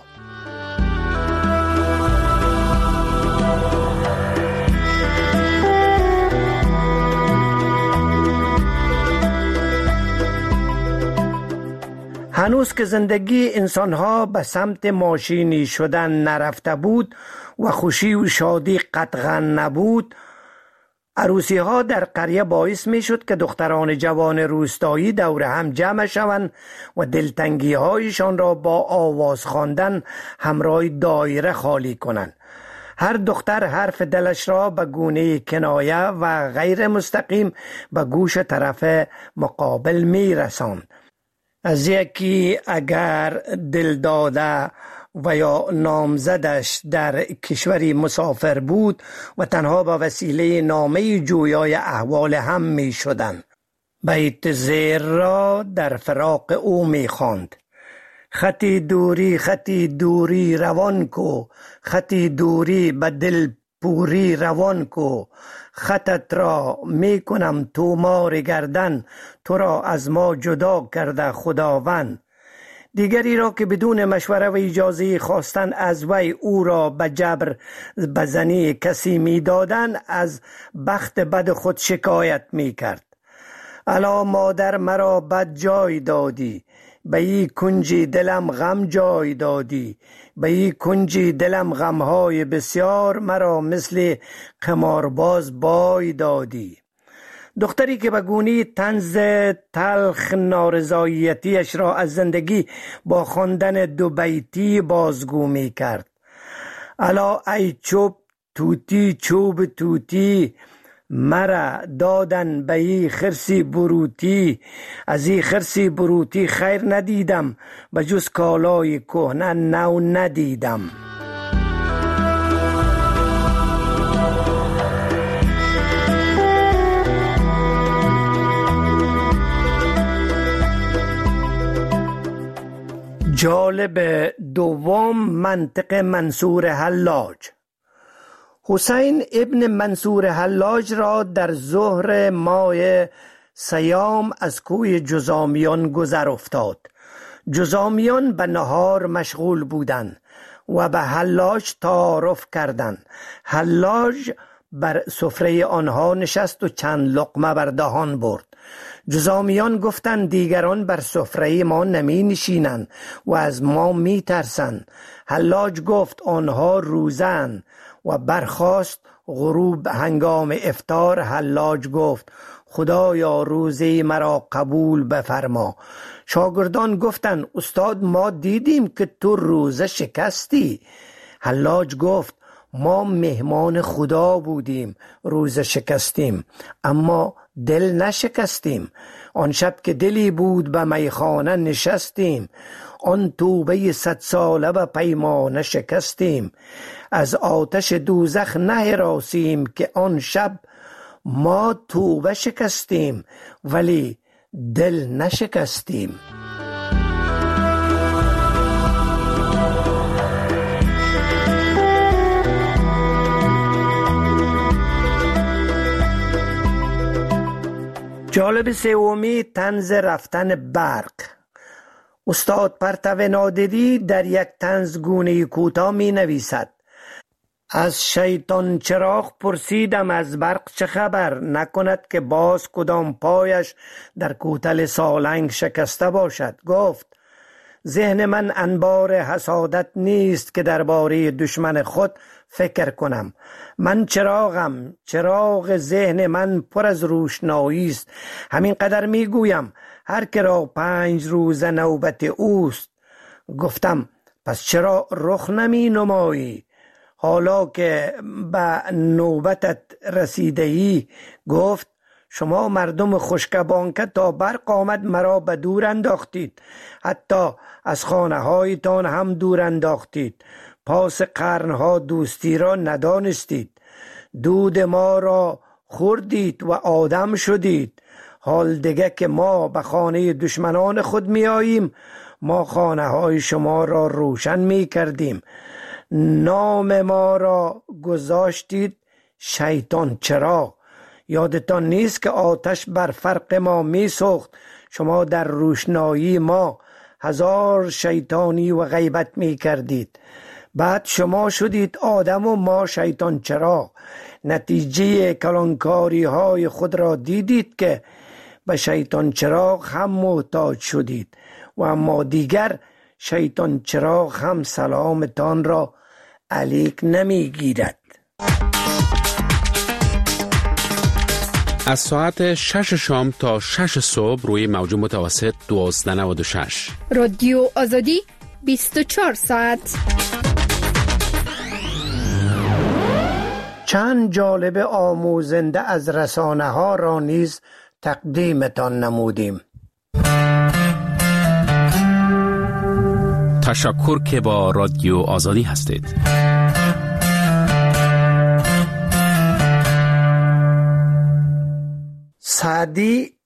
Speaker 13: هنوز که زندگی انسانها به سمت ماشینی شدن نرفته بود و خوشی و شادی قطعا نبود، عروسی ها در قریه باعث می شد که دختران جوان روستایی دور هم جمع شوند و دلتنگی هایشان را با آواز خواندن همراه دایره خالی کنند. هر دختر حرف دلش را به گونه کنایه و غیر مستقیم به گوش طرف مقابل می رساند. از یکی اگر دل داده و یا نامزدش در کشوری مسافر بود و تنها به وسیله نامه جویای احوال هم می شدن. بیت زیر را در فراق او می خواند: خطی دوری روان کو، خطی دوری به دل پوری روان کو، خطت را می کنم تو مار گردن، تو را از ما جدا کرده خداوند. دیگری را که بدون مشوره و اجازه خواستن از وی او را به جبر بزنی کسی می دادن، از بخت بد خود شکایت می کرد: الا مادر مرا بد جای دادی، به ای کنجی دلم غم جای دادی، به ای کنجی دلم غمهای بسیار، مرا مثل قمارباز بای دادی. دختری که به گونی طنز تلخ نارضایتیش را از زندگی با خواندن دو بیتی بازگو می کرد: الا ای چوب توتی چوب توتی، مرا دادن به ای خرسی بروتی، از ای خرسی بروتی خیر ندیدم، به جز کالای کهنه نو ندیدم. جالب دوم، منطق منصور حلاج. حسین ابن منصور حلاج را در ظهر ماه سیام از کوی جذامیان گذر افتاد. جذامیان به نهار مشغول بودند و به حلاج تعارف کردند. حلاج بر سفره آنها نشست و چند لقمه بر دهان برد. جذامیان گفتند دیگران بر سفره ما نمی نشینند و از ما می ترسند. حلاج گفت آنها روزند و برخاست. غروب هنگام افطار حلاج گفت خدایا روزه مرا قبول بفرما. شاگردان گفتند استاد ما دیدیم که تو روزه شکستی. حلاج گفت ما مهمان خدا بودیم، روزه شکستیم اما دل نشکستیم. آن شب که دلی بود به میخانه نشستیم، آن توبه 100 ساله به پیمانه شکستیم. از آتش دوزخ نهراسیم که آن شب ما توبه شکستیم، ولی دل نشکستیم. جالب سومی، طنز رفتن برق. استاد پرتو نادری در یک طنز گونه کوتاه می نویسد: از شیطان چراغ پرسیدم از برق چه خبر، نکند که باز کدام پایش در کوتل سالنگ شکسته باشد. گفت ذهن من انبار حسادت نیست که درباره دشمن خود فکر کنم. من چراغم، چراغ ذهن من پر از روشنایی است. همین قدر میگویم هر که را 5 روز نوبت اوست. گفتم پس چرا رخ نمی نمایی حالا که به نوبتت رسیده‌ای؟ گفت شما مردم خوشگبانکه تا برق آمد مرا به دور انداختید، حتی از خانه هایتان هم دور انداختید. پاس قرنها دوستی را ندانستید، دود ما را خوردید و آدم شدید. حال دیگه که ما به خانه دشمنان خود می آییم، ما خانه های شما را روشن می کردیم. نام ما را گذاشتید شیطان چراغ. یادتان نیست که آتش بر فرق ما می سوخت، شما در روشنایی ما 1000 شیطانی و غیبت می کردید. بعد شما شدید آدم و ما شیطان چراغ. نتیجه کلانکاری های خود را دیدید که به شیطان چراغ هم محتاج شدید و اما دیگر شیطان چراغ هم سلامتان را علیک نمی گیرد.
Speaker 20: از ساعت 6 شام تا 6 صبح روی موج متوسط 1296
Speaker 9: رادیو آزادی 24 ساعت.
Speaker 13: چند جالب آموزنده از رسانه ها را نیز تقدیمتان نمودیم.
Speaker 20: تشکر که با رادیو آزادی هستید.
Speaker 13: سعدی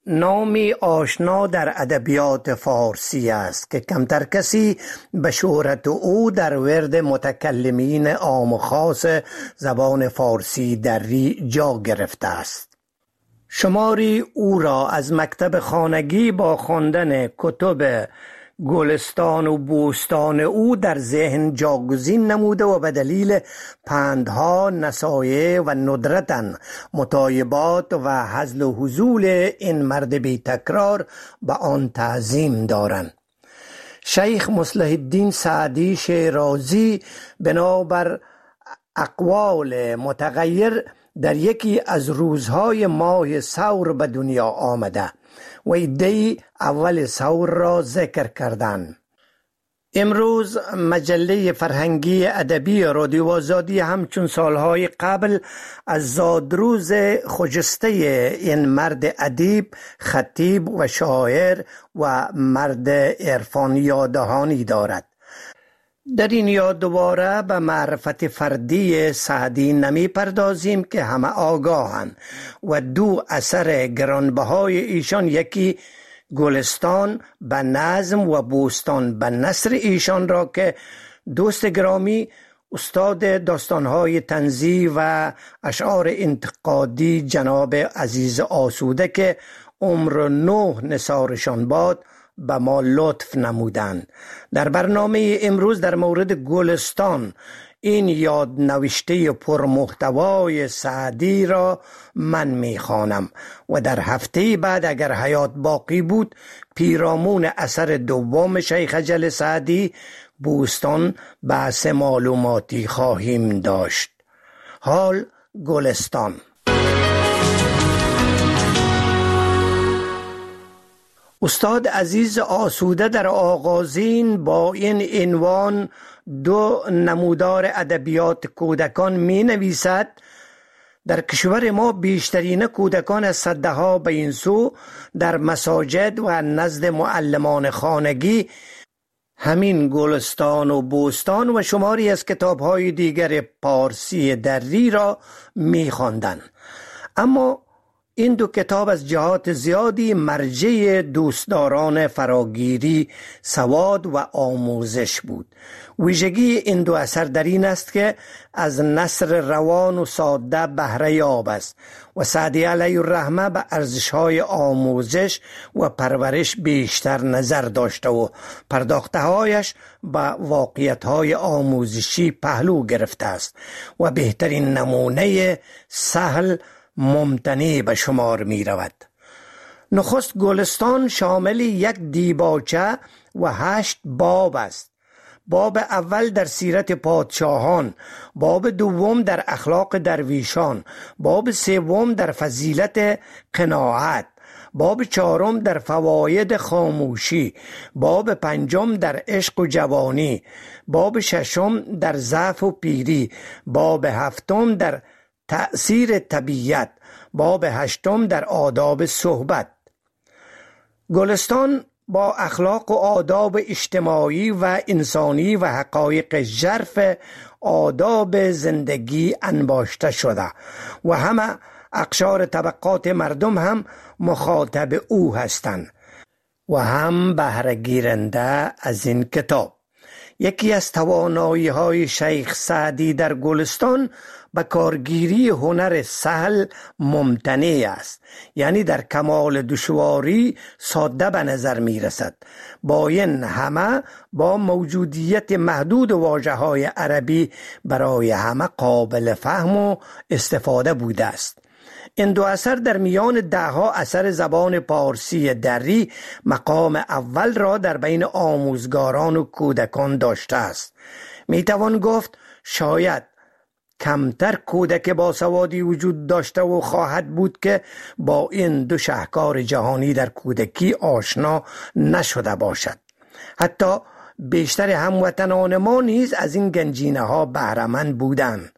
Speaker 13: نامی آشنا در ادبیات فارسی است که کمتر کسی به شهرت او در ورد متکلمین عام و خاص زبان فارسی دری جا گرفته است. شماری او را از مکتب خانگی با خواندن کتب گلستان و بوستان او در ذهن جاگزین نموده و به دلیل پندها، نصایح و ندرتاً مطایبات و هزل و هزول این مرد بی تکرار به آن تعظیم دارند. شیخ مصلح الدین سعدی شیرازی بنابر اقوال متغیر در یکی از روزهای ماه ثور به دنیا آمده و عده‌ای اول ثور را ذکر کردند. امروز مجله فرهنگی ادبی رادیو آزادی همچون سالهای قبل از زادروز خجسته این مرد ادیب، خطیب و شاعر و مرد عرفان یادهانی دارد. در این یاد دوباره به معرفت فردی سعدی نمی پردازیم که همه آگاهند و دو اثر گرانبهای ایشان، یکی گلستان به نظم و بوستان به نثر ایشان را که دوست گرامی استاد داستانهای طنزی و اشعار انتقادی جناب عزیز آسوده که عمر 9 نثارشان باد به ما لطف نمودند. در برنامه امروز در مورد گلستان این یاد نوشته پرمحتوای سعدی را من میخوانم و در هفته بعد اگر حیات باقی بود پیرامون اثر دوم شیخ اجل سعدی بوستان بحث معلوماتی خواهیم داشت. حال گلستان. استاد عزیز آسوده در آغازین با این عنوان دو نمودار ادبیات کودکان می نویسد: در کشور ما بیشترین کودکان از صدها به این سو در مساجد و نزد معلمان خانگی همین گلستان و بوستان و شماری از کتاب‌های دیگر پارسی دری را می خواندند. اما این دو کتاب از جهات زیادی مرجع دوستداران فراگیری، سواد و آموزش بود. ویژگی این دو اثر در این است که از نثر روان و ساده بهره یاب است و سعدی علیه الرحمه به ارزش‌های آموزش و پرورش بیشتر نظر داشته و پرداخته‌هایش به واقعیت‌های آموزشی پهلو گرفته است و بهترین نمونه سهل ممتنع به شمار می رود. نخست گلستان شامل یک دیباچه و 8 باب است. باب اول در سیرت پادشاهان، باب دوم در اخلاق درویشان، باب سوم در فضیلت قناعت، باب چهارم در فواید خاموشی، باب پنجم در عشق و جوانی، باب ششم در ضعف و پیری، باب هفتم در تأثیر طبیعت، باب هشتم در آداب صحبت. گلستان با اخلاق و آداب اجتماعی و انسانی و حقایق ژرف آداب زندگی انباشته شده و همه اقشار طبقات مردم هم مخاطب او هستند و هم بهره گیرنده از این کتاب. یکی از توانایی‌های شیخ سعدی در گلستان به کارگیری هنر سهل ممتنع است، یعنی در کمال دشواری ساده به نظر می رسد. با این همه با موجودیت محدود واژه‌های عربی برای همه قابل فهم و استفاده بوده است. این دو اثر در میان 10 اثر زبان پارسی دری مقام اول را در بین آموزگاران و کودکان داشته است. می توان گفت شاید کمتر کودک باسوادی وجود داشته و خواهد بود که با این دو شاهکار جهانی در کودکی آشنا نشده باشد. حتی بیشتر هموطنان ما نیز از این گنجینه ها بهره‌مند بودند.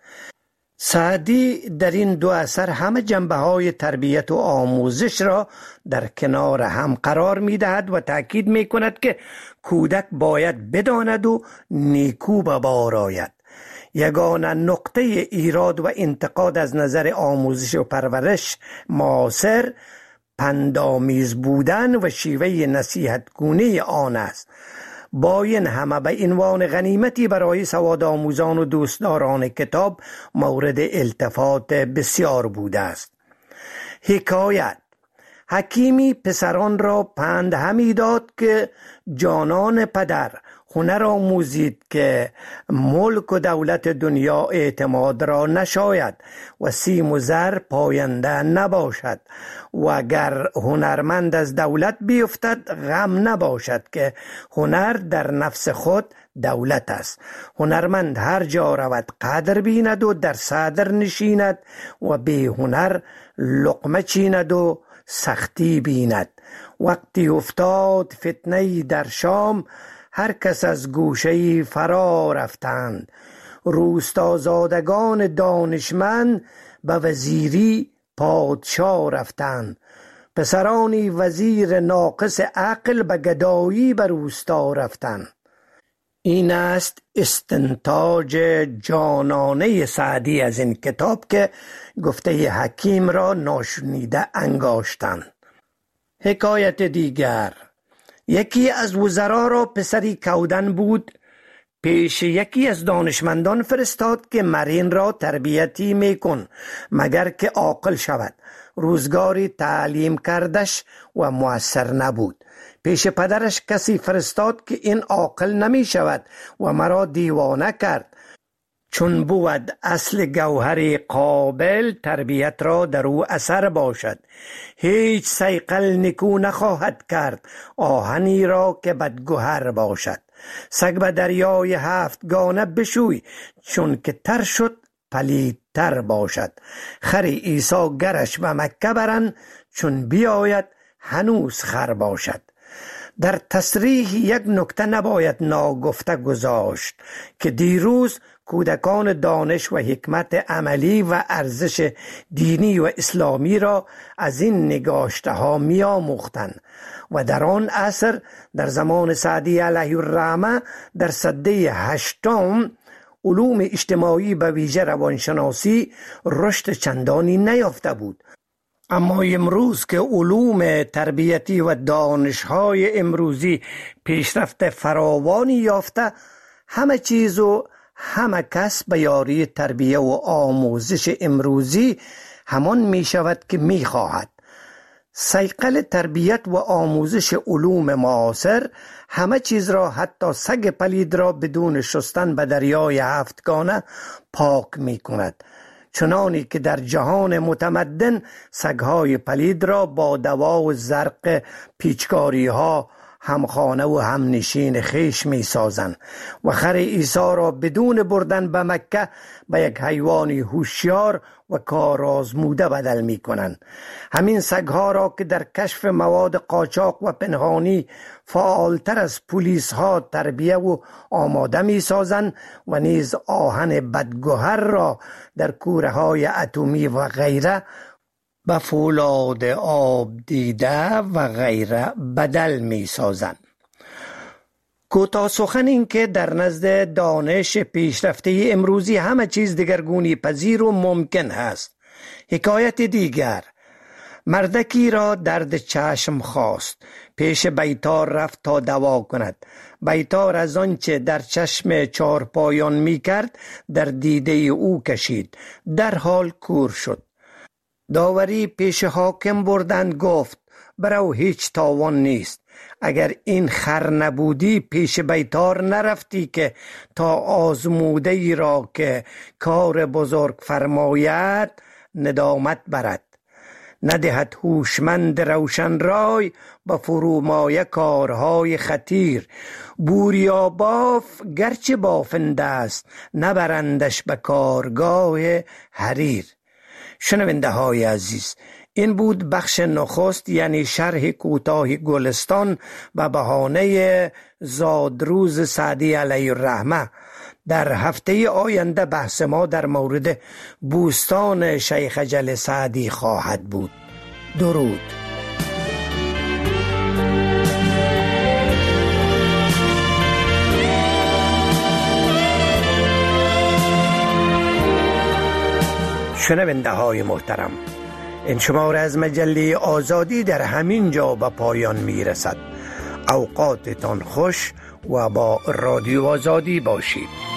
Speaker 13: سعدی در این دو اثر همه جنبه‌های تربیت و آموزش را در کنار هم قرار می‌دهد و تأکید می‌کند که کودک باید بداند و نیکو به بار آید. یگانه نقطه ایراد و انتقاد از نظر آموزش و پرورش معاصر پندآمیز بودن و شیوه نصیحتگونه آن است. با این همه به عنوان غنیمتی برای سواد آموزان و دوستداران کتاب مورد التفات بسیار بوده است. حکایت: حکیمی پسران را پند همی داد که جانان پدر هنر آموزید که ملک و دولت دنیا اعتماد را نشاید و سیم و زر پاینده نباشد و اگر هنرمند از دولت بیفتد غم نباشد که هنر در نفس خود دولت است. هنرمند هر جا رود قدر بیند و در صدر نشیند و بی هنر لقمه چیند و سختی بیند. وقتی افتاد فتنه در شام هر کس از گوشه‌ای فرا رفتند. روستازادگان دانشمند به وزیری پادشاه رفتند. پسرانی وزیر ناقص عقل به گدایی به روستا رفتند. این است استنتاج جانانه سعدی از این کتاب که گفته حکیم را ناشنیده انگاشتند. حکایت دیگر: یکی از وزرا را پسری کودن بود. پیش یکی از دانشمندان فرستاد که مرین را تربیتی میکن مگر که عاقل شود. روزگاری تعلیم کردش و مؤثر نبود. پیش پدرش کسی فرستاد که این عاقل نمی شود و مرا دیوانه کرد. چون بود اصل گوهر قابل تربیت را در او اثر باشد. هیچ صیقل نکو نخواهد کرد آهنی را که بدگوهر باشد. سگ به دریای هفتگانه بشوی چون که تر شد پلیدتر باشد. خر عیسی گرش به مکه برن چون بیاید هنوز خر باشد. در تصریح یک نکته نباید ناگفته گذاشت که دیروز کودکان دانش و حکمت عملی و ارزش دینی و اسلامی را از این نگاشته ها می آموختند و در آن عصر در زمان سعدی علیه الرحمه در سده 8 علوم اجتماعی به ویژه روانشناسی رشد چندانی نیافته بود. اما امروز که علوم تربیتی و دانش‌های امروزی پیشرفت فراوانی یافته، همه چیز و همه کس به یاری تربیه و آموزش امروزی همان می شود که می خواهد. صیقل تربیت و آموزش علوم معاصر همه چیز را حتی سگ پلید را بدون شستن به دریای هفتگانه پاک می کند. چنانی که در جهان متمدن سگهای پلید را با دوا و زرق پیچکاری ها همخانه و همنشین خیش می سازند و خر عیسی را بدون بردن به مکه به یک حیوانی هوشیار و کارآزموده بدل می کنند. همین سگها را که در کشف مواد قاچاق و پنهانی فعالتر از پلیس ها تربیه و آماده می سازند و نیز آهن بدگوهر را در کوره های اتمی و غیره به فولاد آب دیده و غیره بدل می سازند. کوتاه سخن این که در نزد دانش پیشرفته امروزی همه چیز دگرگونی پذیر و ممکن است. حکایت دیگر: مردکی را درد چشم خاست. پیش بیطار رفت تا دوا کند. بیطار از آنچه در چشم چارپایان می کرد در دیده او کشید. در حال کور شد. داوری پیش حاکم بردند. گفت برو هیچ تاوان نیست. اگر این خر نبودی پیش بیطار نرفتی که تا آزموده ای را که کار بزرگ فرماید ندامت برد. ندهد هوشمند روشن رای به فرومایه کارهای خطیر. بوریا باف گرچه بافنده است نبرندش به کارگاه حریر. شنونده های عزیز، این بود بخش نخست یعنی شرح کوتاه گلستان به بهانه زادروز سعدی علیه الرحمه. در هفته آینده بحث ما در مورد بوستان شیخ اجل سعدی خواهد بود. درود. شنونده های محترم، این شماره از مجله آزادی در همین جا به پایان می رسد. اوقاتتان خوش و با رادیو آزادی باشید.